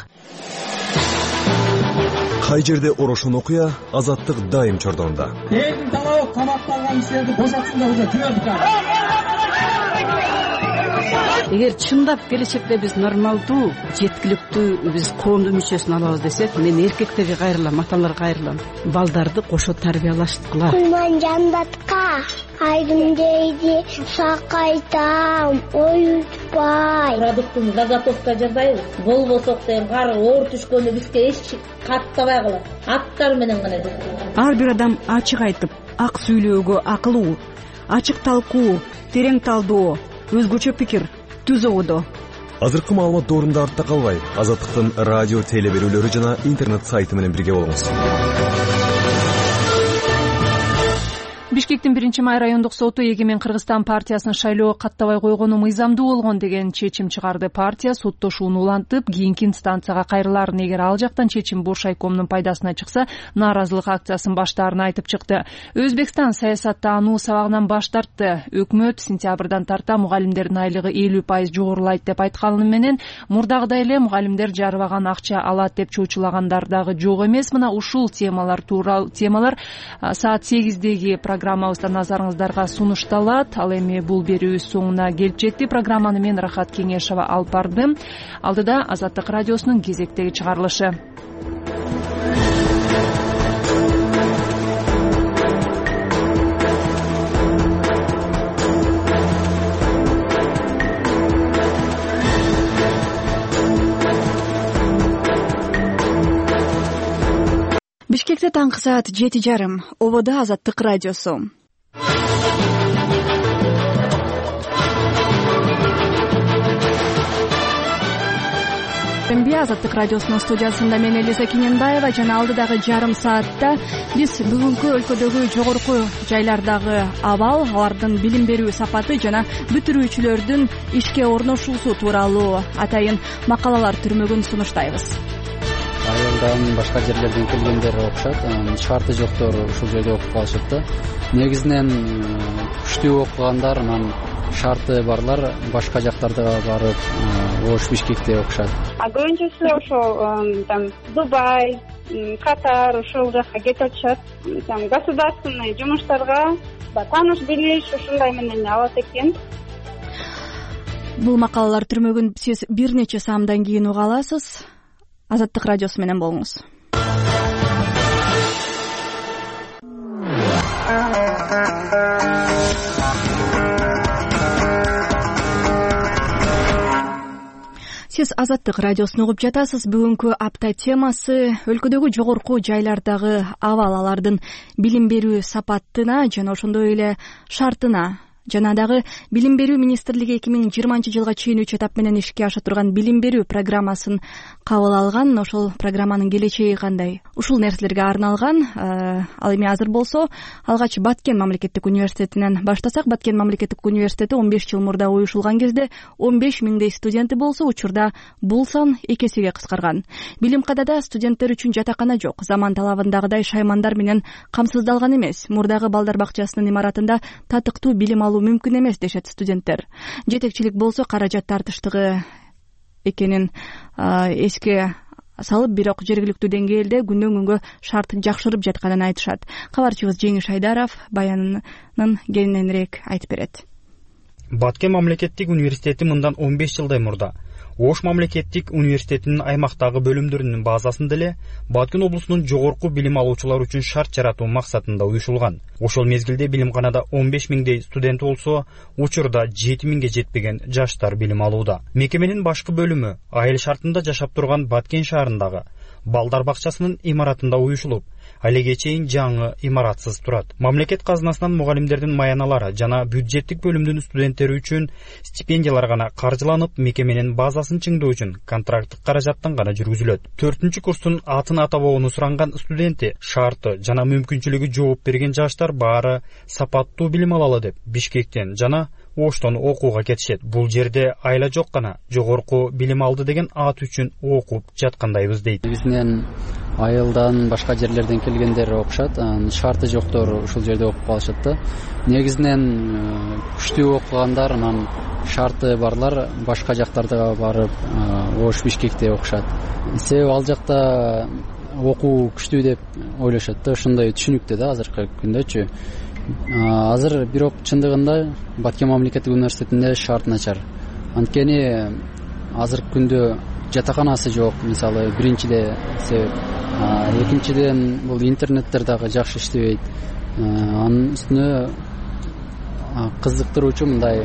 Кай жерде орошон окуя, Азаттык дайым чордонда. Элдин талабы камакка алган кишилерди бошотсун деп уже түгөдүк. Эгер чындап келечекте биз нормалдуу, жеткиликтүү биз коомдун мүчөсүн алабыз десек, мен эркектерге кайрылам, аталарга кайрылам. Балдарды кошо тарбиялаштыкыла. Кулман жандатка айрым дейди, сакайтам, оютпай. Продуктун заготовка жасайбыз. Болбосок деген кары оор түшкөнү бизге эч каттабай калат. Аттар менен гана жасайбыз. Ар бир адам ачык айтып, ак сүйлөөгө акылуу, ачык талкуу, терең талдоо, өзгөчө пикир түз ободо. Азыркы маалымат доорунда артта калбай, Азаттыктын радио теле берүүлөрү жана интернет сайты менен бирге болуңуз. Бишкектин биринчи май райондук соту Эгемен Кыргызстан партиясынын шайлоого каттабай койгону мыйзамдуу болгон деген чечим чыгарды. Партия соттошууну улантып, кийинки инстанцияга кайрыларын, эгер ал жактан чечим Бош Айкомдун пайдасына чыкса, нааразылык акциясын баштаарын айтып чыкты. Өзбекстан саясаттануу сабагынан баш тартты. Өкмөт сентябрдан тарта мугалимдердин айлыгы элүү пайыз жогорулайт деп айтканы менен, мурдагыдай эле мугалимдер жарыбаган акча алат деп чоочулагандар дагы жок эмес. Мына ушул темалар тууралуу темалар саат сегиздеги программа программабызда назарыңыздарга сунушталат. Ал эми бул берүүбүз соңуна келип жетти. Программаны мен Рахат Кеңешова алып бардым. Алдыда Азаттык радиосунун кезектеги чыгарылышы. Бишкекте таңкы саат жети жарым. Ободо Азаттык радиосу. Азаттык радиосунун студиясында мен Элиза Кененбаева жана алдыдагы жарым саатта биз бүгүнкү өлкөдөгү жогорку жайлардагы абал, алардын билим берүү сапаты жана бүтүрүүчүлөрдүн ишке орношуусу тууралуу атайын макалалар түрмөгүн сунуштайбыз. Айылдан башка жерлерден келгендер окушат, шарты жоктор ушул жерде окуп калышат да. Негизинен күчтүү окугандар, анан шарты барлар башка жактарда барып, Ош, Бишкекте окушат. А көбүнчөсү ошол там Дубай, Катар ушул жакка кетип атышат. Там государственный жумуштарга, тааныш билиш ушундай менен алат экен. Бул макалалар түрмөгүн сиз бир нече саамдан кийин уга аласыз. Азаттык радиосу менен болуңуз. Сиз Азаттык радиосун угуп жатасыз. Бүгүнкү апта темасы өлкөдөгү жогорку жайлардагы абал, алардын билим берүү сапатына жана ошондой эле шартына жана дагы билим берүү министрлиги эки миң жыйырманчы жылга чейин үч этап менен ишке аша турган билим берүү программасын кабыл алган. Ошол программанын келечеги кандай? Ушул нерселерге арналган. Ал эми азыр болсо алгач Баткен мамлекеттик университетинен баштасак, Баткен мамлекеттик университети он беш жыл мурда уюшулган кезде он беш миңдей студенти болсо, учурда бул сан эки эсеге кыскарган. Билим кадада студенттер үчүн жатакана жок. Заман талабындагыдай шаймандар менен камсыздалган эмес. Мурдагы балдар бакчасынын имаратында татыктуу билим алуу мүмкүн эмес дешет студенттер. Жетекчилик болсо каражат тартыштыгы экенин эске салып, бирок жергиликтүү деңгээлде күндөн күнгө шарт жакшырып жатканын айтышат. Кабарчыбыз Жеңиш Айдаров баянынын кененирээк айтып берет. Баткен мамлекеттик университети мындан он беш жылдай мурда Ош мамлекеттик университетинин аймактагы бөлүмдөрүнүн базасында эле Баткен облусунун жогорку билим алуучулар үчүн шарт жаратуу максатында уюшулган. Ошол мезгилде билимканада он беш миңдей студент болсо, учурда жети миңге жетпеген жаштар билим алууда. Мекеменин башкы бөлүмү айыл шартында жашап турган Баткен шаарындагы балдар бакчасынын имаратында уюшулуп, алеге чейин жаңы имаратсыз турат. Мамлекет казынасынан мугалимдердин маяналары жана бюджеттик бөлүмдүн студенттери үчүн стипендиялар гана каржыланып, мекеменин базасын чыңдоо үчүн контракттык каражаттан гана жүргүзүлөт. төртүнчү курстун атын атабоону суранган студенти, шарты жана мүмкүнчүлүгү жооп берген жаштар баары сапаттуу билим алалы деп Бишкектен жана Оштон окууга кетишет. Бул жерде айла жок гана жогорку билим алды деген ат үчүн окуп жаткандайбыз дейт. Негизинен айылдан башка жерлерден келгендер окушат, шарты жоктор ушул жерде окуп калышат да. Негизинен күчтүү окугандар, анан шарты барлар башка жактарда барып, Ош, Бишкекте окушат. Себеби ал жакта окуу күчтүү деп ойлошот да, ошондой түшүнүктүү да азыркы күндөчү. Азыр бирок чындыгында Баткен мамлекеттик университетинде шарт начар. Анткени азыркы күндө жатаканасы жок, мисалы, биринчиде себеп. Экинчиден бул интернеттер дагы жакшы иштебейт. Анын үстүнө кызыктыруучу мындай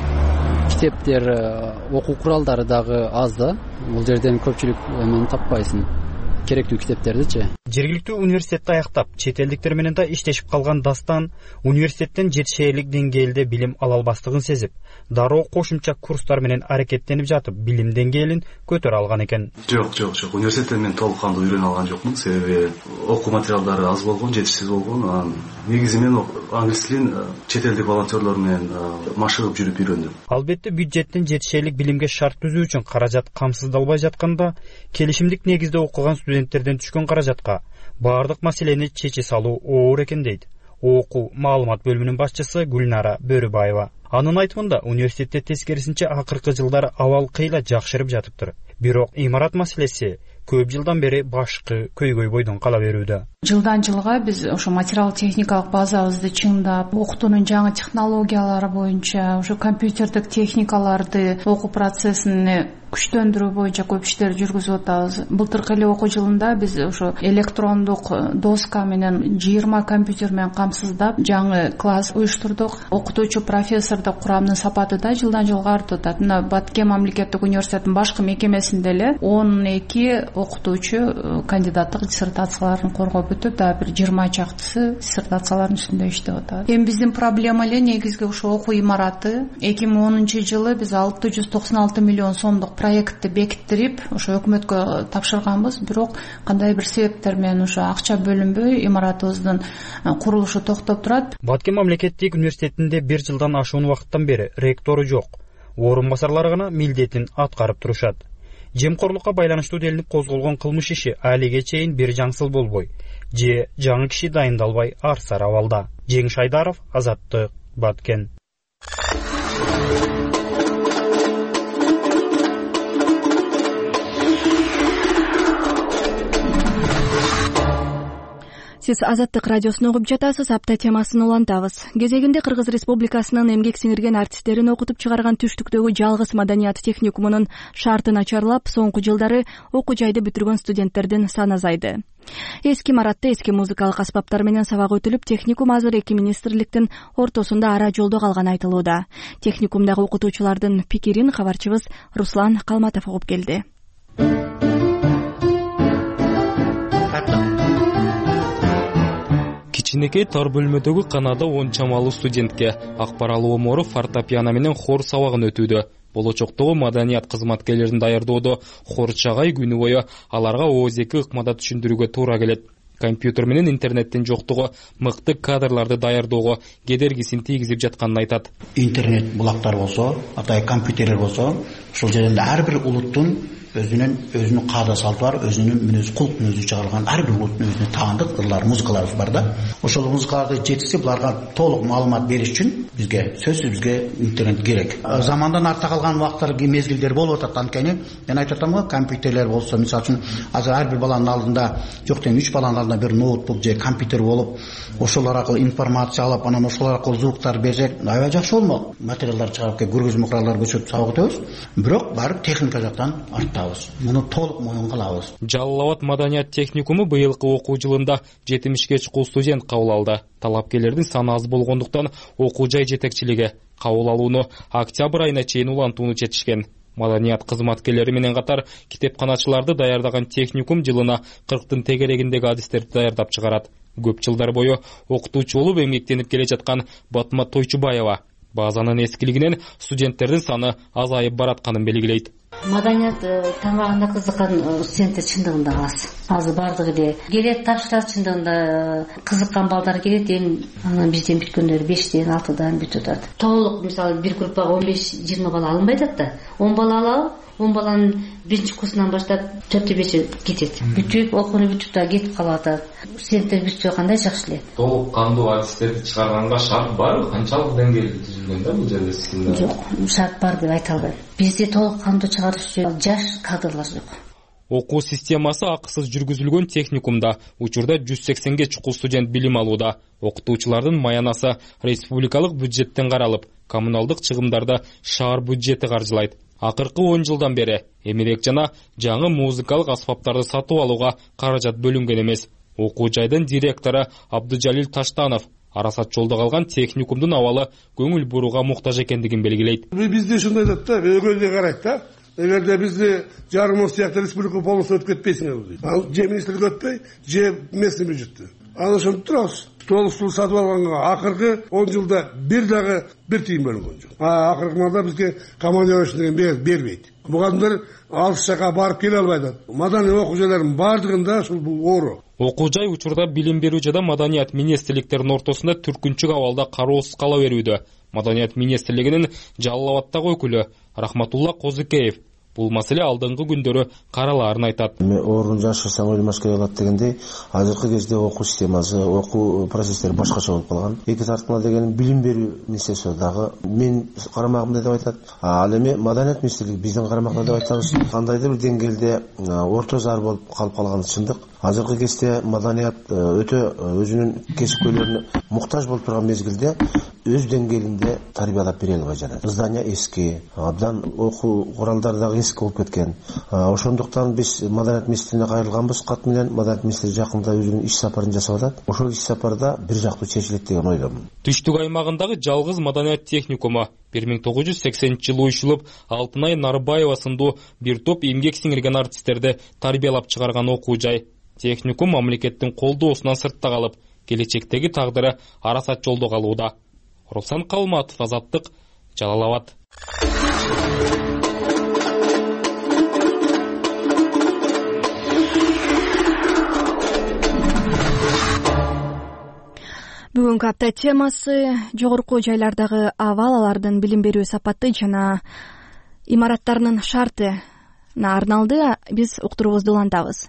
китептер, окуу куралдары дагы аз да. Бул жерден көпчүлүк эмени таппайсың. Керектүү китептердичи. Жергиликтүү университетти аяктап, чет элдиктер менен да иштешип калган Дастан университеттен жетишээрлик деңгээлде билим ала албастыгын сезип, дароо кошумча курстар менен аракеттенип жатып, билим деңгээлин көтөрө алган экен. Жок, жок, жок. Университеттен мен толук кандуу үйрөнө алган жокмун, себеби окуу материалдары аз болгон, жетишсиз болгон. Негизи мен англис тилин чет элдик волонтерлор менен машыгып жүрүп үйрөндүм. Албетте бюджеттен жетишээрлик билимге шарт түзүү үчүн каражат камсыздалбай жатканда, келишимдик негизде окуган студенттерден түшкөн каражатка баардык маселени чече салуу оор экен дейт окуу маалымат бөлүмүнүн башчысы Гүлнара Бөрүбаева. Анын айтымында университетте тескерисинче акыркы жылдары абал кыйла жакшырып жатыптыр. Бирок имарат маселеси көп жылдан бери башкы көйгөй бойдон кала берүүдө. Жылдан жылга биз ошо материал техникалык базабызды чыңдап, окутуунун жаңы технологиялары боюнча, ошо компьютердик техникаларды окуу процессин күчтөндүрүү боюнча көп иштер жүргүзүп атабыз. Былтыркы эле окуу жылында биз ошо электрондук доска менен жыйырма компьютер менен камсыздап жаңы класс уюштурдук. Окутуучу профессордук курамдын сапаты да жылдан жылга артып атат. Мына Баткен мамлекеттик университетинин башкы мекемесинде эле он эки окутуучу кандидаттык диссертацияларын коргоп өтүп, дагы бир жыйырма чактысы диссертациялардын үстүндө иштеп атат. Эми биздин проблема эле негизги ошо окуу имараты. эки миң онунчу жылы биз алты жүз токсон алты миллион сомдук проектти бекиттирип, ошо өкмөткө тапшырганбыз, бирок кандай бир себептер менен ошо акча бөлүнбөй, имаратыбыздын курулушу токтоп турат. Баткен мамлекеттик университетинде бир жылдан ашуун убакыттан бери ректору жок. Орун басарлары гана милдетин аткарып турушат. Жемкорлукка байланыштуу делинип козголгон кылмыш иши алиге чейин бир жаңсыл болбой, же жаңы киши дайындалбай арсар абалда. Жеңиш Айдаров, Азаттык, Баткен. Сиз Азаттык радиосун угуп жатасыз. Апта темасын улантабыз. Кезегинде Кыргыз Республикасынын эмгек сиңирген артисттерин окутуп чыгарган түштүктөгү жалгыз маданият техникумунун шарты начарлап, соңку жылдары окуу жайды бүтүргөн студенттердин саны азайды. Эски имаратта эски музыкалык аспаптар менен сабак өтүлүп, техникум азыр эки министрликтин ортосунда ара жолдо калганы айтылууда. Техникумдагы окутуучулардын пикирин кабарчыбыз Руслан Калматов угуп келди. Кичинекей тар бөлмөдөгү канада он чамалуу студентке Акбаралы Оморов фортепиано менен хор сабагын өтүүдө. Болочоктогу маданият кызматкерлерин даярдоодо хор чагай күнү бою аларга оозеки ыкмада түшүндүрүүгө туура келет. Компьютер менен интернеттин жоктугу мыкты кадрларды даярдоого кедергисин тийгизип жатканын айтат. Интернет булактар болсо, атай компьютерлер болсо, ушул жерде ар бир улуттун өзүнүн өзүнүн каада салты бар, өзүнүн мүнөз кулк мүнөзү чыгарылган ар бир улуттун өзүнүн таандык ырлар, музыкалары бар да. Ошол музыкаларды жеткизип, буларга толук маалымат бериш үчүн бизге сөзсүз бизге интернет керек. Замандан артта калган убактар, мезгилдер болуп атат. Анткени мен айтып атам го, компьютерлер болсо, мисалы үчүн азыр ар бир баланын алдында, жок дегенде үч баланын алдында бир ноутбук же компьютер болуп, ошолор аркылуу информация алып, анан ошолор аркылуу звуктар берсек, аябай жакшы болмок. Материалдар чыгарып, көргөзмө куралдар көрсөтүп сабак өтөбүз. Бирок барып техника жактан артта муну толук моюнга алабыз. Жалал Абад маданият техникуму быйылкы окуу жылында жетимишке чукул студент кабыл алды. Талапкерлердин саны аз болгондуктан окуу жай жетекчилиги кабыл алууну октябрь айына чейин улантууну чечишкен. Маданият кызматкерлери менен катар китепканачыларды даярдаган техникум жылына кырктын тегерегиндеги адистерди даярдап чыгарат. Көп жылдар бою окутуучу болуп эмгектенип келе жаткан Батма Тойчубаева базанын эскилигинен студенттердин саны азайып баратканын белгилейт. Маданият таңгаганда кызыккан студенттер чындыгында аз. Азыр бардыгы эле келет, тапшырат, чындыгында кызыккан балдар келет. Эми анан бизден бүткөндөр бештен, алтыдан бүтүп атат. Толук мисалы бир группага он беш жыйырма бала алынбай атат да. он бала алабы, он баланын биринчи курсунан баштап төртү беши кетет. Бүтүп, окууну бүтүп да кетип калып атат. Студенттер бүтсө кандай жакшы эле. Толук кандуу адистерди чыгарганга шарт барбы? Канчалык деңгээлде түзүлгөн да бул жерде сизде? Жок, шарт бар деп айта албайм. Бизде толук кандуу чыгарыш жаш кадрлар жок. Окуу системасы акысыз жүргүзүлгөн техникумда учурда жүз сексенге чукул студент билим алууда. Окутуучулардын маянасы республикалык бюджеттен каралып, коммуналдык чыгымдарды шаар бюджети каржылайт. Акыркы он жылдан бери эмерек жана жаңы музыкалык аспаптарды сатып алууга каражат бөлүнгөн эмес. Окуу жайдын директору Абдыжалил Таштанов арасат жолдо калган техникумдун абалы көңүл бурууга муктаж экендигин белгилейт. Бизде ушундай айтат да, өгөлгө карайт да. Эгерде бизди жарым ор сыяктуу республика полностью өтүп кетпейсиңер дейт. Ал же министрлик өтпөй, же местный бюджетте. Аны ошентип турабыз. Толуктуу сатып алганга акыркы он жылда бир дагы бир тыйын бөлүнгөн жок. Акыркы маалда бизге командировочный деген бербейт. Мугалимдер алыс жака барып келе албай атат. Маданий окуу жайларынын бардыгында ушул бул оору. Окуу жай учурда билим берүү жада маданият министрликтеринин ортосунда түркүнчүк абалда кароосуз кала берүүдө. Маданият министрлигинин Жалал Абадтагы өкүлү Рахматулла Козыкеев бул маселе алдыңкы күндөрү каралаарын айтат. Орун жашырсаң ойломаш керек болот дегендей, азыркы кезде окуу системасы, окуу процесстери башкача болуп калган. Эки тартма деген билим берүү министрлиги дагы мен карамагымда деп айтат. Ал эми маданият министрлиги биздин карамакта деп айтабыз. Кандайдыр бир деңгээлде орто зар болуп калып калганы чындык. Азыркы кезде маданият өтө өзүнүн кесипкөйлөрүнө муктаж болуп турган мезгилде өз деңгээлинде тарбиялап бере албай жатат. Здания эски, абдан окуу куралдары дагы эски болуп кеткен. Ошондуктан биз маданият министрлигине кайрылганбыз. Кат менен маданият министри жакында өзүнүн иш сапарын жасап атат. Ошол иш сапарда бир жактуу чечилет деген ойдомун. Түштүк аймагындагы жалгыз маданият техникуму бир миң тогуз жүз сексенинчи жылы уюшулуп, Алтынай Нарбаева сындуу бир топ эмгек сиңирген артисттерди тарбиялап чыгарган окуу жай. Техникум мамлекеттин колдоосунан сыртта калып, келечектеги тагдыры арасат жолдо калууда. Руслан Калматов, Азаттык, Жалал Абад. Бүгүнкү апта темасы жогорку жайлардагы абал, алардын билим берүү сапаты жана имараттарынын шартына арналды. Биз уктуруубузду улантабыз.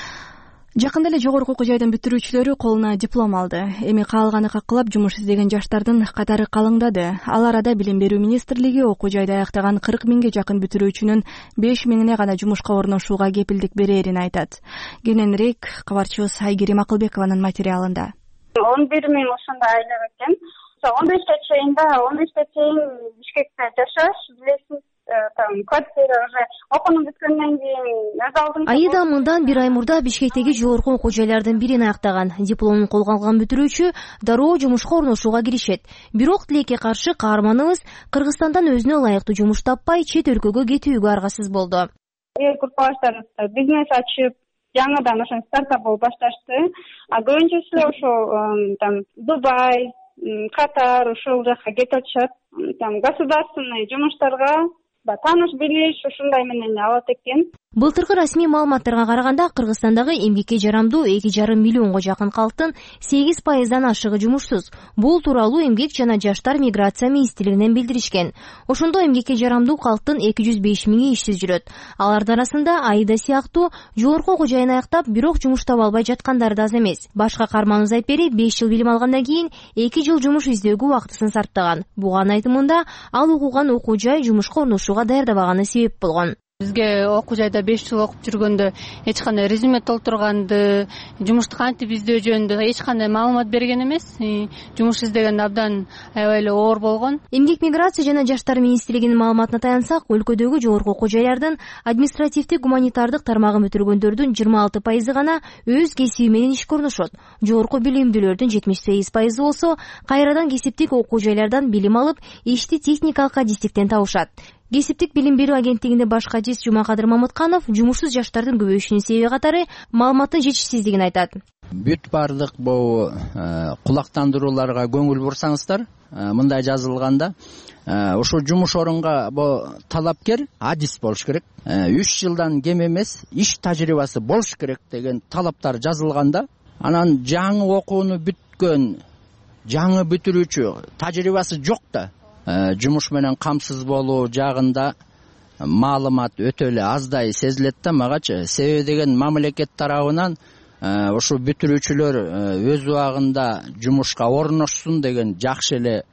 Жакында эле жогорку окуу жайдын бүтүрүүчүлөрү колуна диплом алды. Эми каалганы какылап жумуш издеген жаштардын катары калыңдады. Ал арада Билим берүү министрлиги окуу жайды аяктаган кырк миңге жакын бүтүрүүчүнүн беш миңине гана жумушка орношууга кепилдик берерин айтат. Кененирээк кабарчыбыз Айгерим Акылбекованын материалында. он бир миң ошондой айлап экен. он бешке чейин да, он бешке чейин Бишкекте жашаш, билесиз, там квартира уже окууну бүткөндөн кийин өз алдынча. Айда мындан бир ай мурда Бишкектеги жогорку окуу жайлардын бирин аяктаган. Дипломун колго алган бүтүрүүчү дароо жумушка орношууга киришет. Бирок тилекке каршы каарманыбыз Кыргызстандан өзүнө ылайыктуу жумуш таппай чет өлкөгө кетүүгө аргасыз болду. Эл группалаштар бизнес ачып, жаңыдан ошо стартап болуп башташты. А көбүнчөсү ошо там Дубай, Катар, ошол жака кетип атышат. Там государственный жумуштарга тааныш билиш ушундай менен алат экен. Былтыркы расмий маалыматтарга караганда Кыргызстандагы эмгекке жарамдуу эки жарым миллионго жакын калктын сегиз пайыздан ашыгы жумушсуз. Бул тууралуу Эмгек жана Жаштар миграция министрлигинен билдиришкен. Ошондо эмгекке жарамдуу калктын эки жүз беш миңи ишсиз жүрөт. Алардын арасында Айда сыяктуу жогорку окуу жайын аяктап, бирок жумуш таба албай жаткандар да аз эмес. Башка каарманыбыз Айпери беш жыл билим алгандан кийин эки жыл жумуш издөөгө убактысын сарптаган. Буга айтымында ал окуган окуу жай жумушка орношууга даярдабаганы себеп болгон. Бизге окуу жайда беш жыл окуп жүргөндө эч кандай резюме толтурганды, жумушту кантип издөө жөнүндө эч кандай маалымат берген эмес. Жумуш издегенде абдан аябай эле оор болгон. Эмгек миграция жана Жаштар министрлигинин маалыматына таянсак, өлкөдөгү жогорку окуу жайлардын административдик гуманитардык тармагын бүтүргөндөрдүн жыйырма алты пайызы гана өз кесиби менен ишке орношот. Жогорку билимдүүлөрдүн жетимиш сегиз пайызы болсо кайрадан кесиптик окуу жайлардан билим алып, ишти техникалык адистиктен табышат. Кесиптик билим берүү агенттигинде баш катчысы Жумакадыр Мамытканов жумушсуз жаштардын көбөйүшүнүн себеби катары маалыматтын жетишсиздигин айтат. Бүт бардык бул кулактандырууларга көңүл бурсаңыздар, мындай жазылганда, ошо жумуш орунга бул талапкер адис болуш керек, үч жылдан кем эмес иш тажрыйбасы болуш керек деген талаптар жазылганда, анан жаңы окууну бүткөн жаңы бүтүрүүчү тажрыйбасы жок да, жумуш менен камсыз болуу жагында маалымат өтө эле аздай сезилет да магачы. Себеби деген мамлекет тарабынан ошо бүтүрүүчүлөр өз убагында жумушка орношсун деген жакшы эле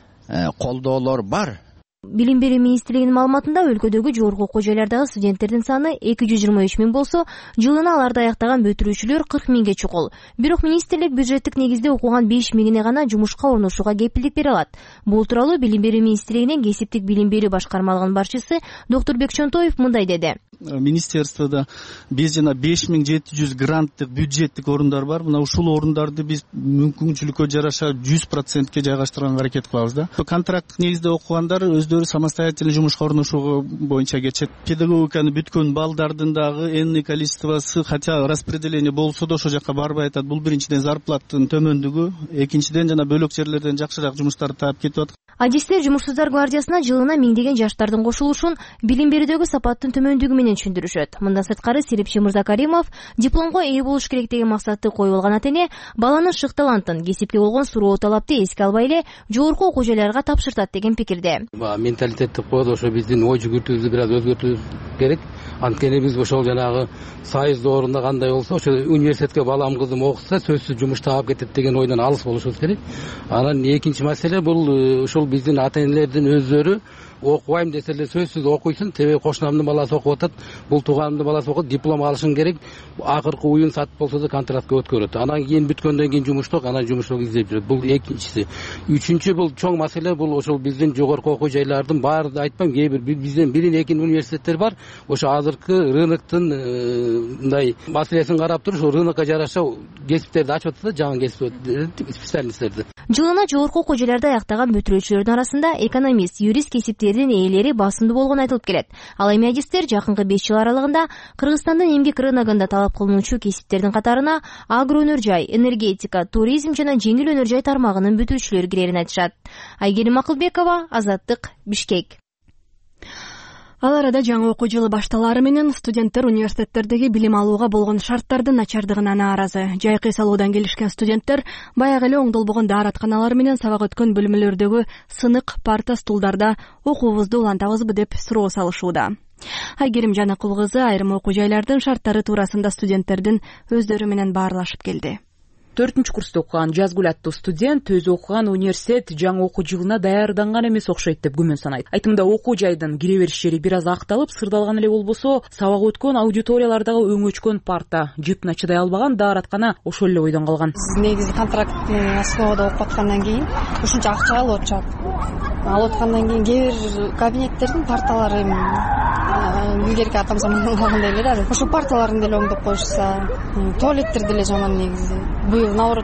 колдоолор бар. Билим берүү министрлигинин маалыматында өлкөдөгү жогорку окуу жайлардагы студенттердин саны эки жүз жыйырма үч миң болсо, жылына аларды аяктаган бүтүрүүчүлөр кырк миңге чукул. Бирок министрлик бюджеттик негизде окуган беш миңине гана жумушка орношууга кепилдик бере алат. Бул тууралуу Билим берүү министрлигинин кесиптик билим берүү башкармалыгынын башчысы доктор Бекчонтоев мындай деди. Министерствода биз жана беш миң жети жүз гранттык бюджеттик орундар бар. Мына ушул орундарды биз мүмкүнчүлүккө жараша жүз процентке жайгаштырганга аракет кылабыз да. Контракттык негизде окугандар өздөрү самостоятельный жумушка орношуу боюнча кетишет. Педагогиканы бүткөн балдардын дагы энный количествосы, хотя распределение болсо да ошол жака барбай атат. Бул биринчиден зарплаттын төмөндүгү, экинчиден жана бөлөк жерлерден жакшыраак жумуштарды таап кетип атат. Адистер жумушсуздар гвардиясына жылына миңдеген жаштардын кошулушун билим берүүдөгү сапаттын төмөндүгү менен түшүндүрүшөт. Мындан сырткары Серипчи Мырзакаримов дипломго ээ болуш керек деген максатты коюп алган ата эне баланын шык талантын, кесипке болгон суроо талапты эске албай эле жогорку окуу жайларга тапшыртат деген пикирде. менталитеттик коду ошо биздин ой жүгүртүүбүздү бир аз өзгөртүүбүз керек. Анткени биз ошол жанагы сайыз доорунда кандай болсо ошо университетке балам кызым окуса сөзсүз жумуш таап кетет деген ойдон алыс болушубуз керек. Анан экинчи маселе бул ушул биздин ата энелердин өздөрү окубайм десе эле сөзсүз окуйсун, тебе кошунамдын баласы окуп атат, бул тууганымдын баласы окуп, диплом алышың керек, акыркы уюн сатып болсо да контрактка өткөрөт. Анан кийин бүткөндөн кийин жумуштук, анан жумуштук издеп жүрөт. Бул экинчиси. Үчүнчү бул чоң маселе, бул ошол биздин жогорку окуу жайлардын баарын айтпайм, кээ бир бизден бирин экин университеттер бар. Ошо азыркы рыноктун мындай маселесин карап туруп, ошо рынокко жараша кесиптерди ачып атат да, жаңы кесип специалисттерди. Жылына жогорку окуу жайларда аяктаган бүтүрүүчүлөрдүн арасында экономист, юрист кесиптердин ээлери басымдуу болгону айтылып келет. Ал эми адистер жакынкы беш жыл аралыгында Кыргызстандын эмгек рыногунда талап кылынуучу кесиптердин катарына агро өнөр жай, энергетика, туризм жана жеңил өнөр жай тармагынын бүтүүчүлөрү кирерин айтышат. Айгерим Акылбекова, Азаттык, Бишкек. Ал арада жаңы окуу жылы башталары менен студенттер университеттердеги билим алууга болгон шарттардын начардыгына нааразы. Жай кыйсалуудан келишкен студенттер баягы эле оңдолбогон дааратканалар менен сабак өткөн бөлмөлөрдөгү сынык, парта, стулдарда окуубузду улантабызбы деп суроо салышууда. Айгерим Жанакул кызы айрым окуу жайлардын шарттары туурасында студенттердин өздөрү менен баарлашып келди. төртүнчү курста окуган Жазгүл аттуу студент өзү окуган университет жаңы окуу жылына даярданган эмес окшойт деп күмөн санайт. Айтымда окуу жайдын кире бериш жери бир аз акталып, сырдалган эле болбосо, сабак өткөн аудиториялардагы өңөчкөн парта, жыпына чыдай албаган даараткана ошол эле ойдон калган. Негизи контракттын основада окуп аткандан кийин ушунча акча алып атышат. Алып аткандан кийин кээ бир кабинеттердин парталары илгерки атам замандан калгандай эле. Ошол парталарын деле оңдоп коюшса, туалеттер деле жаман негизи. Быйыл наоборот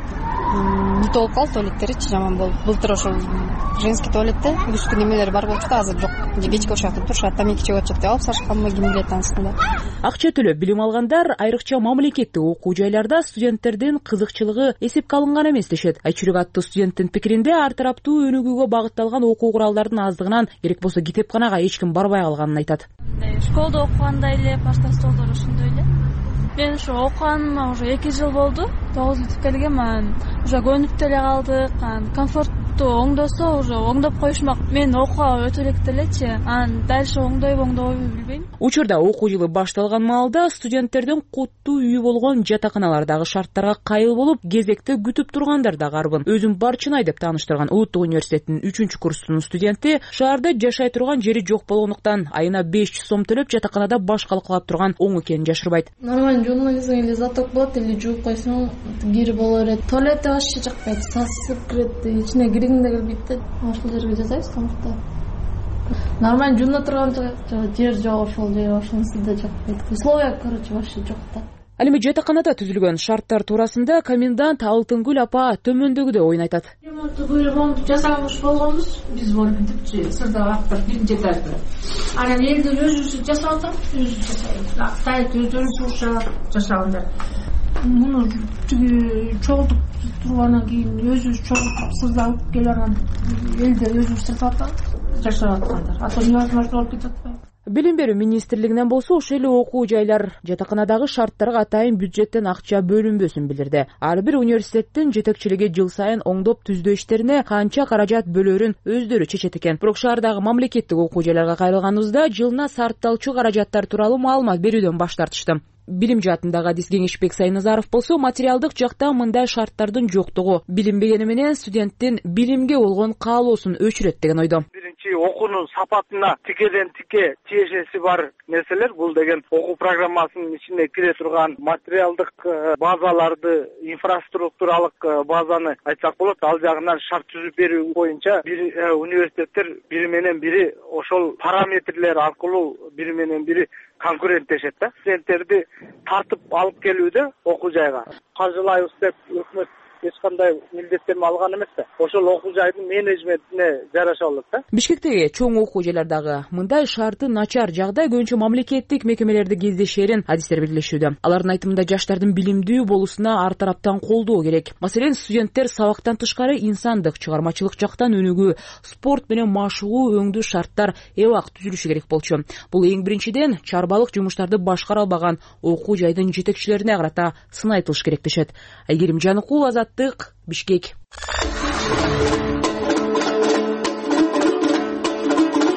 не толуп калды, туалеттеричи жаман болуп. Былтыр ошол женский туалетте күзгү немелер бар болчу да, азыр жок. Кечке ошоктуп турушат, тамеки чегип атышат деп алып сашканмы, ким билет анысында. Акча төлөп билим алгандар айрыкча мамлекеттик окуу жайларда студенттердин кызыкчылыгы эсепке алынган эмес дешет. Айчүрөк аттуу студенттин пикиринде ар тараптуу өнүгүүгө багытталган окуу куралдардын аздыгынан керек болсо китепканага эч ким барбай калганын айтат. Школда окугандай эле парта столдор ошондой эле. Мен ушу окуганыма уже эки жыл болду. тогуз бүтүп келгем, анан уже көнүп деле калдык. Анан комфортту оңдосо уже оңдоп коюшмак. Мен окууга өтө элек делечи. Анан дальше оңдойбу, оңдобойбу билбейм. Учурда окуу жылы башталган маалда студенттердин куттуу үйү болгон жатаканалардагы шарттарга кайыл болуп, кезекте күтүп тургандар да карбын. Өзүн Барчынай деп тааныштырган Улуттук университеттин үчүнчү курстун студенти шаарда жашай турган жери жок болгондуктан айына беш жүз сом төлөп жатаканада баш калкалап турган оң экенин жашырбайт. Нормально жууган кезде эле заток болот, эле жууп койсоң кири боло берет. Туалетте вообще жакпайт, сасып кирет, ичине киргиң да келбейт да. Ошол жерге жасайбыз тамакты. Нормально жууна турган жер жок, ошол жер ошонусу да жакпайт. Условия, короче, вообще жок да. Ал эми жатаканада түзүлгөн шарттар туурасында комендант Алтынгүл апа төмөндөгүдөй оюн айтат. Ремонтту буйругун жасагыш болгонбуз, биз болуп сырда актар биринчи этажда. Анан элди өзүбүз жасап атабыз, өзүбүз жасайбыз. Актайт өзүбүз урушап жасагандар. Муну тиги чогултуп тургандан кийин өзүбүз чогултуп сырда алып келип анан элди өзүбүз сыртып атабыз, жашап аткандар. А то невозможно болуп кетип атпайбы? Билим берүү министрлигинен болсо ошол эле окуу жайлар жатаканадагы шарттарга атайын бюджеттен акча бөлүнбөсүн билдирди. Ар бир университеттин жетекчилиги жыл сайын оңдоп түздөө иштерине канча каражат бөлөрүн өздөрү чечет экен. Бирок шаардагы мамлекеттик окуу жайларга кайрылганыбызда жылына сарпталчу каражаттар тууралуу маалымат берүүдөн баш тартышты. Билим жаатындагы адис Кеңешбек Сайназаров болсо материалдык жакта мындай шарттардын жоктугу билинбегени менен студенттин билимге болгон каалоосун өчүрөт деген ойдо. Биринчи окуунун сапатына тикеден тике тиешеси бар нерселер. Бул деген окуу программасынын ичине кире турган материалдык базаларды, инфраструктуралык базаны айтсак болот. Ал жагынан шарт түзүп берүү боюнча бир университеттер бири менен бири ошол параметрлер аркылуу бири менен бири конкуренттешет да. Студенттерди тартып алып келүүдө окуу жайга каржылайбыз деп өкмөт эч кандай милдеттенме алган эмес да. Ошол окуу жайдын менеджментине жараша болот да. Бишкектеги чоң окуу жайлардагы мындай шарты начар жагдай көбүнчө мамлекеттик мекемелерди кездешерин адистер белгилешүүдө. Алардын айтымында жаштардын билимдүү болуусуна ар тараптан колдоо керек. Маселен, студенттер сабактан тышкары инсандык, чыгармачылык жактан өнүгүү, спорт менен машыгуу өңдүү шарттар эбак түзүлүшү керек болчу. Бул эң биринчиден чарбалык жумуштарды башкара албаган окуу жайдын жетекчилерине карата сын айтылыш керек дешет. Айгерим Жанакул, Азаттык, Бишкек.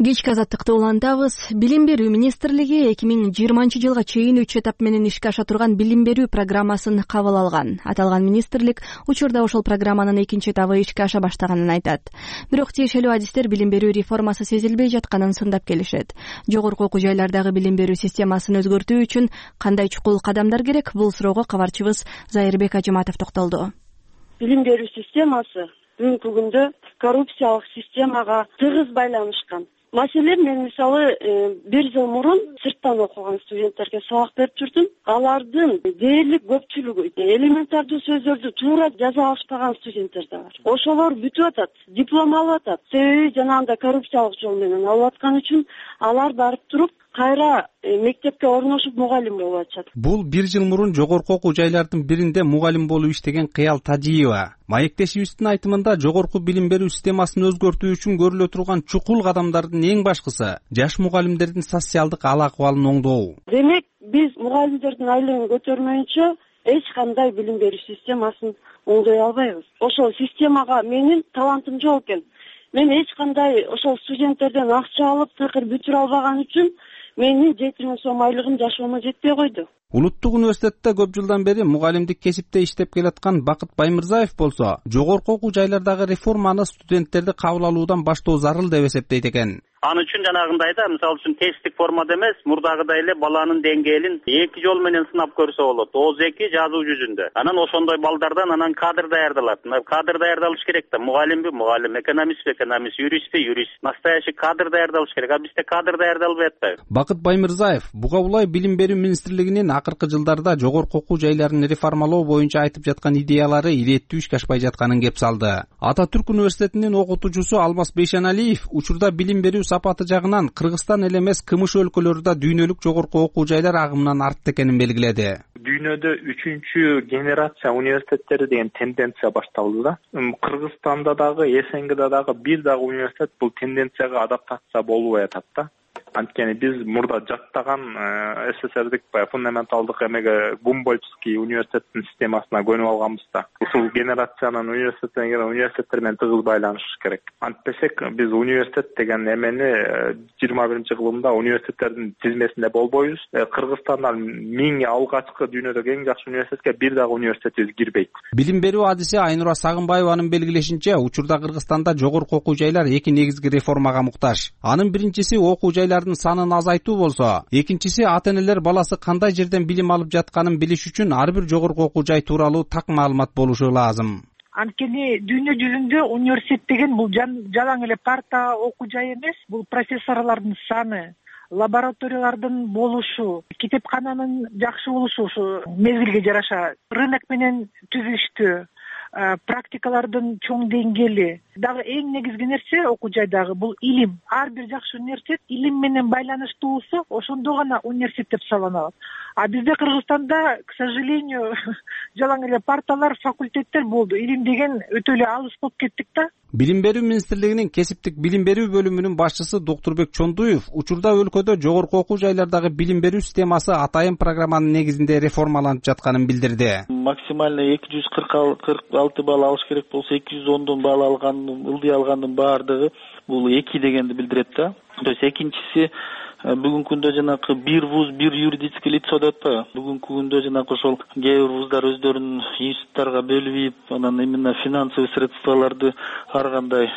Кечки азаттыкты улантабыз. Билим берүү министрлиги эки миң жыйырманчы жылга чейин үч этап менен ишке аша турган билим берүү программасын кабыл алган. Аталган министрлик учурда ошол программанын экинчи этабы ишке аша баштаганын айтат. Бирок тиешелүү адистер билим берүү реформасы сезилбей жатканын сындап келишет. Жогорку окуу жайлардагы билим берүү системасын өзгөртүү үчүн кандай чукул кадамдар керек? Бул суроого кабарчыбыз Зайырбек Ажыматов токтолду. Билим берүү системасы бүгүнкү күндө коррупциялык системага тыгыз байланышкан. Маселен, мен мисалы бир жыл мурун сырттан окуган студенттерге сабак берип жүрдүм. Алардын дээрлик көпчүлүгү элементардуу сөздөрдү туура жаза алышпаган студенттер да бар. Ошолор бүтүп атат, диплом алып атат. Себеби жанагындай коррупциялык жол менен алып аткан үчүн алар барып туруп кайра мектепке орношуп мугалим болуп атышат. Бул бир жыл мурун жогорку окуу жайлардын биринде мугалим болуп иштеген Кыял Тажиева. Маектешибиздин айтымында жогорку билим берүү системасын өзгөртүү үчүн көрүлө турган чукул кадамдардын эң башкысы жаш мугалимдердин социалдык ал акыбалын оңдоо. Демек, биз мугалимдердин айлыгын көтөрмөйүнчө эч кандай билим берүү системасын оңдой албайбыз. Ошол системага менин талантым жок экен. Мен эч кандай ошол студенттерден акча алып такыр бүтүрө албаган үчүн менин жети миң сом айлыгым жашоомо жетпей койду. Улуттук университетте көп жылдан бери мугалимдик кесипте иштеп келаткан Бакыт Баймырзаев болсо, жогорку окуу жайлардагы реформаны студенттерди кабыл алуудан баштоо зарыл деп эсептейт экен. Аны үчүн жанагындай да, мисалы үчүн тесттик формада эмес, мурдагыдай эле баланын деңгээлин эки жол менен сынап көрсө болот. Ооз эки жазуу жүзүндө. Анан ошондой балдардан анан кадр даярдалат. Кадр даярдалыш керек да, мугалимби, мугалим, экономистби, экономист, юристти, юрист. Настоящий кадр даярдалыш керек. А бизде кадр даярдалбай атпайбы. Бакыт Баймырзаев буга булай билим берүү министрлигинин акыркы жылдарда жогорку окуу жайларын реформалоо боюнча айтып жаткан идеялары ирээттүү ишке ашпай жатканын кеп салды. Ататүрк университетинин окутуучусу Алмаз Бейшеналиев учурда билим берүү сапаты жагынан Кыргызстан эле эмес кымыш өлкөлөрүдө дүйнөлүк жогорку окуу жайлар агымынан артта экенин белгиледи. Дүйнөдө үчүнчү генерация университеттери деген тенденция башталды да. Кыргызстанда дагы, СНГда дагы бир дагы университет бул тенденцияга адаптация болбой атат да. Анткени биз мурда жаттаган СССРдик фундаменталдык эмеге Гумбольдтский университеттин системасына көнүп алганбыз да. Ушул генерациянын университеттен келген университеттер менен тыгыз байланыш керек. Антпесек биз университет деген эмени жыйырма биринчи кылымда университеттердин тизмесинде болбойбуз. Кыргызстандан миң алгачкы дүйнөдөгү эң жакшы университетке бир дагы университетибиз кирбейт. Билим берүү адиси Айнура Сагынбаеванын белгилешинче, учурда Кыргызстанда жогорку окуу жайлар эки негизги реформага муктаж. Анын биринчиси окуу жайлар санын азайтуу болсо, экинчиси ата-энелер баласы кандай жерден билим алып жатканын билиш үчүн ар бир жогорку окуу жай тууралуу так маалымат болушу лазым. Анткени дүйнө жүзүндө университет деген бул жалаң эле парта окуу жай эмес, бул профессорлордун саны, лабораториялардын болушу, китепкананын жакшы болушу, ушу мезгилге жараша рынок менен түзүлүштү, практикалардын чоң деңгээли. Дагы эң негизги нерсе окуу жайдагы бул илим. Ар бир жакшы университет илим менен байланыштуу болсо, ошондо гана университет деп саналат. А бизде Кыргызстанда, к сожалению, жалаң эле парталар, факультеттер болду. Илим деген өтө эле алыс болуп кеттик да. Билим берүү министрлигинин кесиптик билим берүү бөлүмүнүн башчысы Доктурбек Чондуев учурда өлкөдө жогорку окуу жайлардагы билим берүү системасы атайын программанын негизинде реформаланып жатканын билдирди. Максимально эки жүз кырк алты балл алыш керек болсо, эки жүз ондон балл алган, ылдый алгандын баардыгы бул эки дегенди билдирет да. То есть экинчиси бүгүнкү күндө жанакы бир вуз, бир юридический лицо деп атпайбы? Бүгүнкү күндө жанакы ошол кээ бир вуздар өздөрүнүн институттарга бөлүп, анан именно финансовый средстволорду ар кандай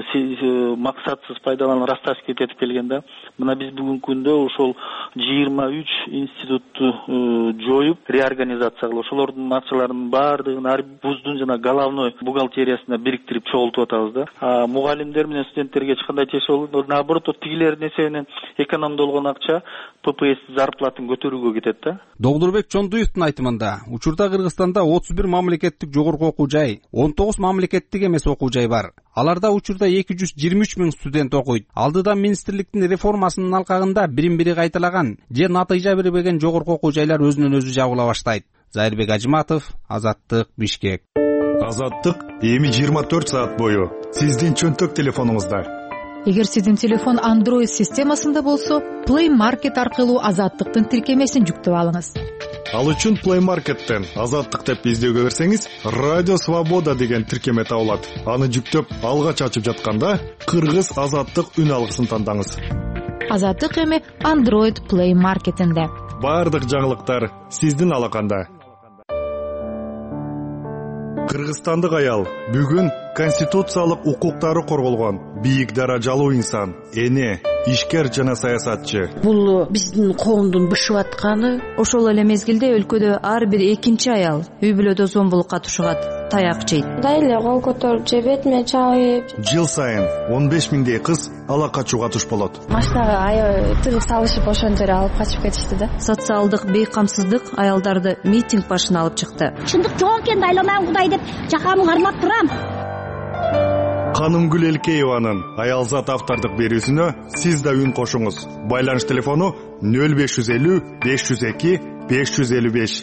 максатсыз пайдаланып расташкы этип келген да. Мына биз бүгүнкү күндө ошол жыйырма үч институтту жоюп, реорганизация кылып, ошолордун акчаларынын баардыгын ар вуздун жана головной бухгалтериясына бириктирип чогултуп атабыз да. А мугалимдер менен студенттерге эч кандай тиешеси болбойт. Наоборот, тигилердин эсебинен эконом болгон акча ППС зарплатын көтөрүүгө кетет да. Доктурбек Чондуевдин айтымында, учурда Кыргызстанда отуз бир мамлекеттик жогорку окуу жай, он тогуз мамлекеттик эмес окуу жай бар. Аларда учурда эки жүз жыйырма үч миң студент окуйт. Алдыдан министрликтин реформасынын алкагында бирин-бири кайталаган же натыйжа бербеген жогорку окуу жайлар өзүнөн өзү жабыла баштайт. Зайырбек Ажыматов, Азаттык, Бишкек. Азаттык эми жыйырма төрт саат бою сиздин чөнтөк телефонуңузда. Эгер сиздин телефон Android системасында болсо, Play Market аркылуу Азаттыктын тиркемесин жүктөп алыңыз. Ал үчүн Play Market'тен Азаттык деп издөөгө берсеңиз, Радио Свобода деген тиркеме табылат. Аны жүктөп, алгач ачып жатканда Кыргыз Азаттык үн алгысын тандаңыз. Азаттык эми Android Play Market'инде. Бардык жаңылыктар сиздин алаканда. Кыргызстандык аял бүгүн конституциялык укуктары корголгон бийик даражалуу инсан, эне, ишкер жана саясатчы. Бул биздин коомдун бышып атканы. Ошол эле мезгилде өлкөдө ар бир экинчи аял үй бүлөдө зомбулукка тушугат, таяк жейт. Дайле кол көтөрүп же бетиме чабып. Жыл сайын он беш миңдей кыз ала качууга туш болот. Машинага аябай тыгып салышып ошон жерге алып качып кетишти да. Социалдык бейкамсыздык аялдарды митинг башына алып чыкты. Чындык жок экен, айланам Кудай деп жакамы кармап турам. Канымгүл Элкееванын аялзат автордук берүүсүнө сиз да үн кошуңуз. Байланыш телефону нөл беш жүз элүү беш жүз эки беш жүз элүү беш.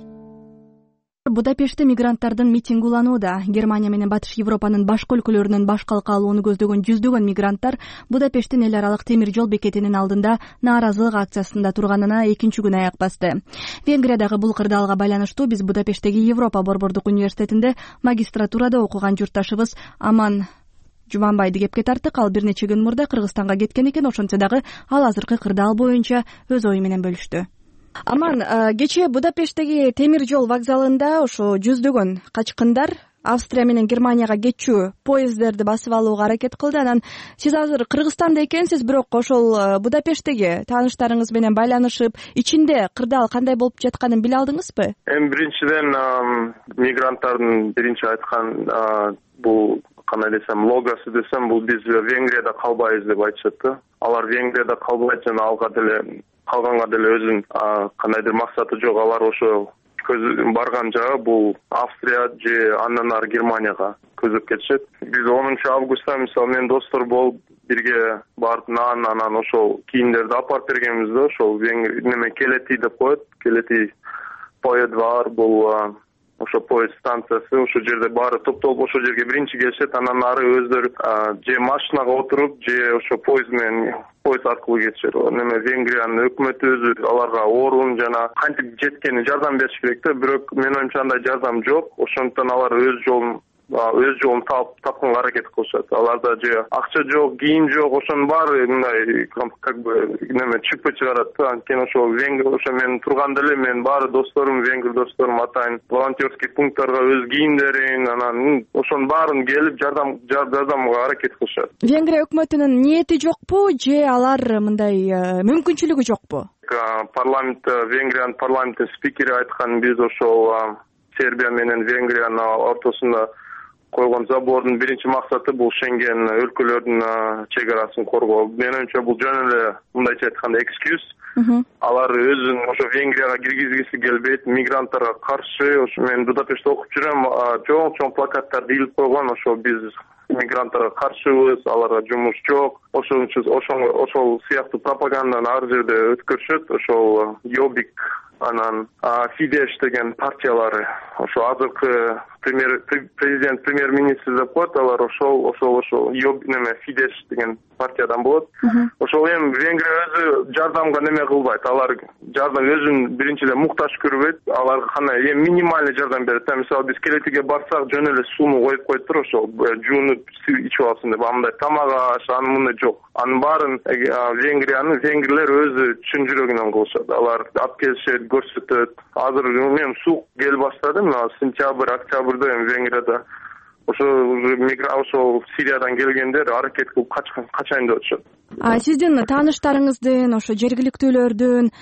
Будапештте мигранттардын митинги уланууда. Германия менен Батыш Европанын башка өлкөлөрүнөн баш калка алууну көздөгөн жүздөгөн мигранттар Будапешттин эл аралык темир жол бекетинин алдында нааразылык акциясында турганына экинчи күн аяк басты. Венгриядагы бул кырдаалга байланыштуу биз Будапешттеги Европа борбордук университетинде магистратурада окуган журтташыбыз Аман Жуманбайды кепке тарттык. Ал бир нече күн мурда Кыргызстанга кеткен экен. Ошентсе дагы ал азыркы кырдаал боюнча өз ою менен бөлүштү. Аман, кечээ Будапешттеги темир жол вокзалында ошо жүздөгөн качкындар Австрия менен Германияга кетчү поездерди басып алууга аракет кылды. Анан сиз азыр Кыргызстанда экенсиз, бирок ошол Будапешттеги тааныштарыңыз менен байланышып, ичинде кырдаал кандай болуп жатканын биле алдыңызбы? Эми биринчиден мигранттардын биринчи айткан бул кандай десем, логосу десем, бул биз Венгрияда калбайбыз деп айтышат да. Алар Венгрияда калбайт жана алга деле калганга деле өзүнүн кандайдыр максаты жок. Алар ошо көз барган жагы бул Австрия же андан ары Германияга көзөп кетишет. Биз онунчу августта мисалы мен достор болуп бирге барып нан анан ошол кийимдерди алып бергенбиз да. Ошол неме Келети деп коет. Келети поезд бар, бул ошо поезд станциясы, ошо жерде баары топтолуп ошо жерге биринчи келишет. Анан ары өздөрү же машинага отуруп же ошо поезд менен поезд аркылуу кетишет. Неме Венгриянын өкмөтү өзү аларга орун жана кантип жеткени жардам бериш керек да. Бирок менин оюмча андай жардам жок. Ошондуктан алар өз жолун өз жолун тапканга аракет кылышат. Аларда же акча жок, кийим жок, ошонун баары мындай как бы неме чүппө чыгарат да. Анткени ошо венгр ошо мен турганда эле мен баары досторум, венгр досторум атайын волонтерский пункттарга өз кийимдерин, анан ошонун баарын келип жардам жардамга аракет кылышат. Венгрия өкмөтүнүн ниети жокпу же алар мындай мүмкүнчүлүгү жокпу? Парламент Венгриянын парламенттин спикери айткан, биз ошол Сербия менен Венгриянын ортосунда койгон забордун биринчи максаты бул Шенген өлкөлөрдүн чек арасын коргоо. Менин оюмча бул жөн эле мындайча айтканда экскьюз. Алар өзүн ошо Венгрияга киргизгиси келбейт, мигранттарга каршы. Ошо мен Будапештте окуп жүрөм, чоң чоң плакаттарды илип койгон, ошо биз мигранттарга каршыбыз, аларга жумуш жок. Ошол ошол ошол сыяктуу пропаганданы ар жерде өткөрүшөт. Ошол Йобик анан Фидеш деген партиялары, ошо азыркы премьер президент премьер-министр деп коет, алар ошол ошол ошол Йоб неме Фидеш деген партиядан болот. Ошол эми Венгрия өзү жардамга неме кылбайт. Алар жардам өзүн биринчиден муктаж көрбөйт. Аларга кандай эми минимальный жардам берет. Мисалы биз Келетиге барсак жөн эле сууну коюп коет тур, ошол жууну ичип алсын деп. Андай тамак аш анын мындай жок. Анын баарын Венгриянын венгрлер өзү чын жүрөгүнөн кылышат. Алар алып келишет, көрсөтөт. Азыр мен суук кел баштады, мына сентябрь, октябрда эми Венгрияда ошо мигрант ошо Сириядан келгендер аракет кылып качкан качайын деп атышат. А сиздин тааныштарыңыздын, ошо жергиликтүүлөрдүн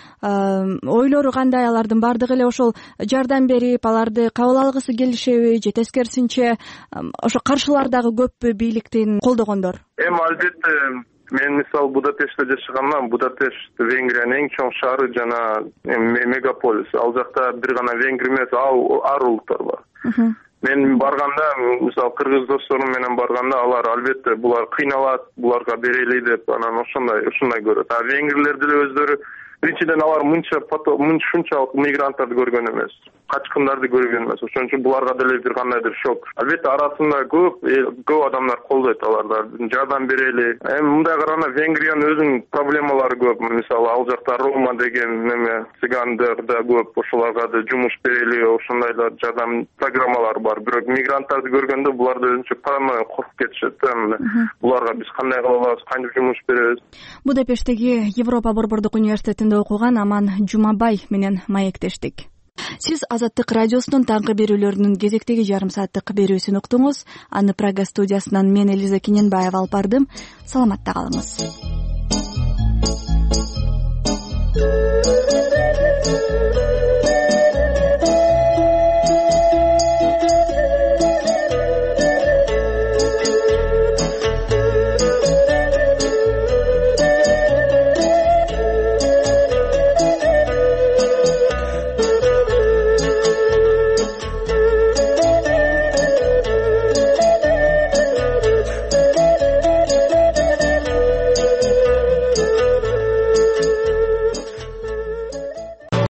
ойлору кандай? Алардын бардыгы эле ошол жардам берип, аларды кабыл алгысы келишеби же тескерисинче ошо каршылар дагы көппү бийликтин колдогондор? Эми албетте мен мисалы Будапештте жашаганман. Будапешт Венгриянын эң чоң шаары жана мегаполис. Ал жакта бир гана венгр эмес, ар улуттар бар. Мен барганда, мисалы кыргыз досторум менен барганда, алар албетте булар кыйналат, буларга берели деп анан ошондой ушундай көрөт. А венгрлер деле өздөрү биринчиден алар мынча мынча шунчалык мигранттарды көргөн эмес. качкындарды көргөн эмес. Ошон үчүн буларга деле бир кандайдыр шок. Албетте арасында көп көп адамдар колдойт аларды, жардам берели. Эми мындай караганда Венгриянын өзүнүн проблемалары көп. Мисалы ал жакта Рома деген неме цыгандар да көп, ошолорго да жумуш берели, ошондой эле жардам программалары бар. Бирок мигранттарды көргөндө булар да өзүнчө паранойя коркуп кетишет да. Буларга биз кандай кыла алабыз, кантип жумуш беребиз? Будапешттеги Европа борбордук университетинде окуган Аман Жумабай менен маектештик. Сиз Азаттык радиосунун таңкы берүүлөрүнүн кезектеги жарым сааттык берүүсүн уктуңуз. Аны Прага студиясынан мен Элиза Кененбаева алып бардым. Саламатта калыңыз.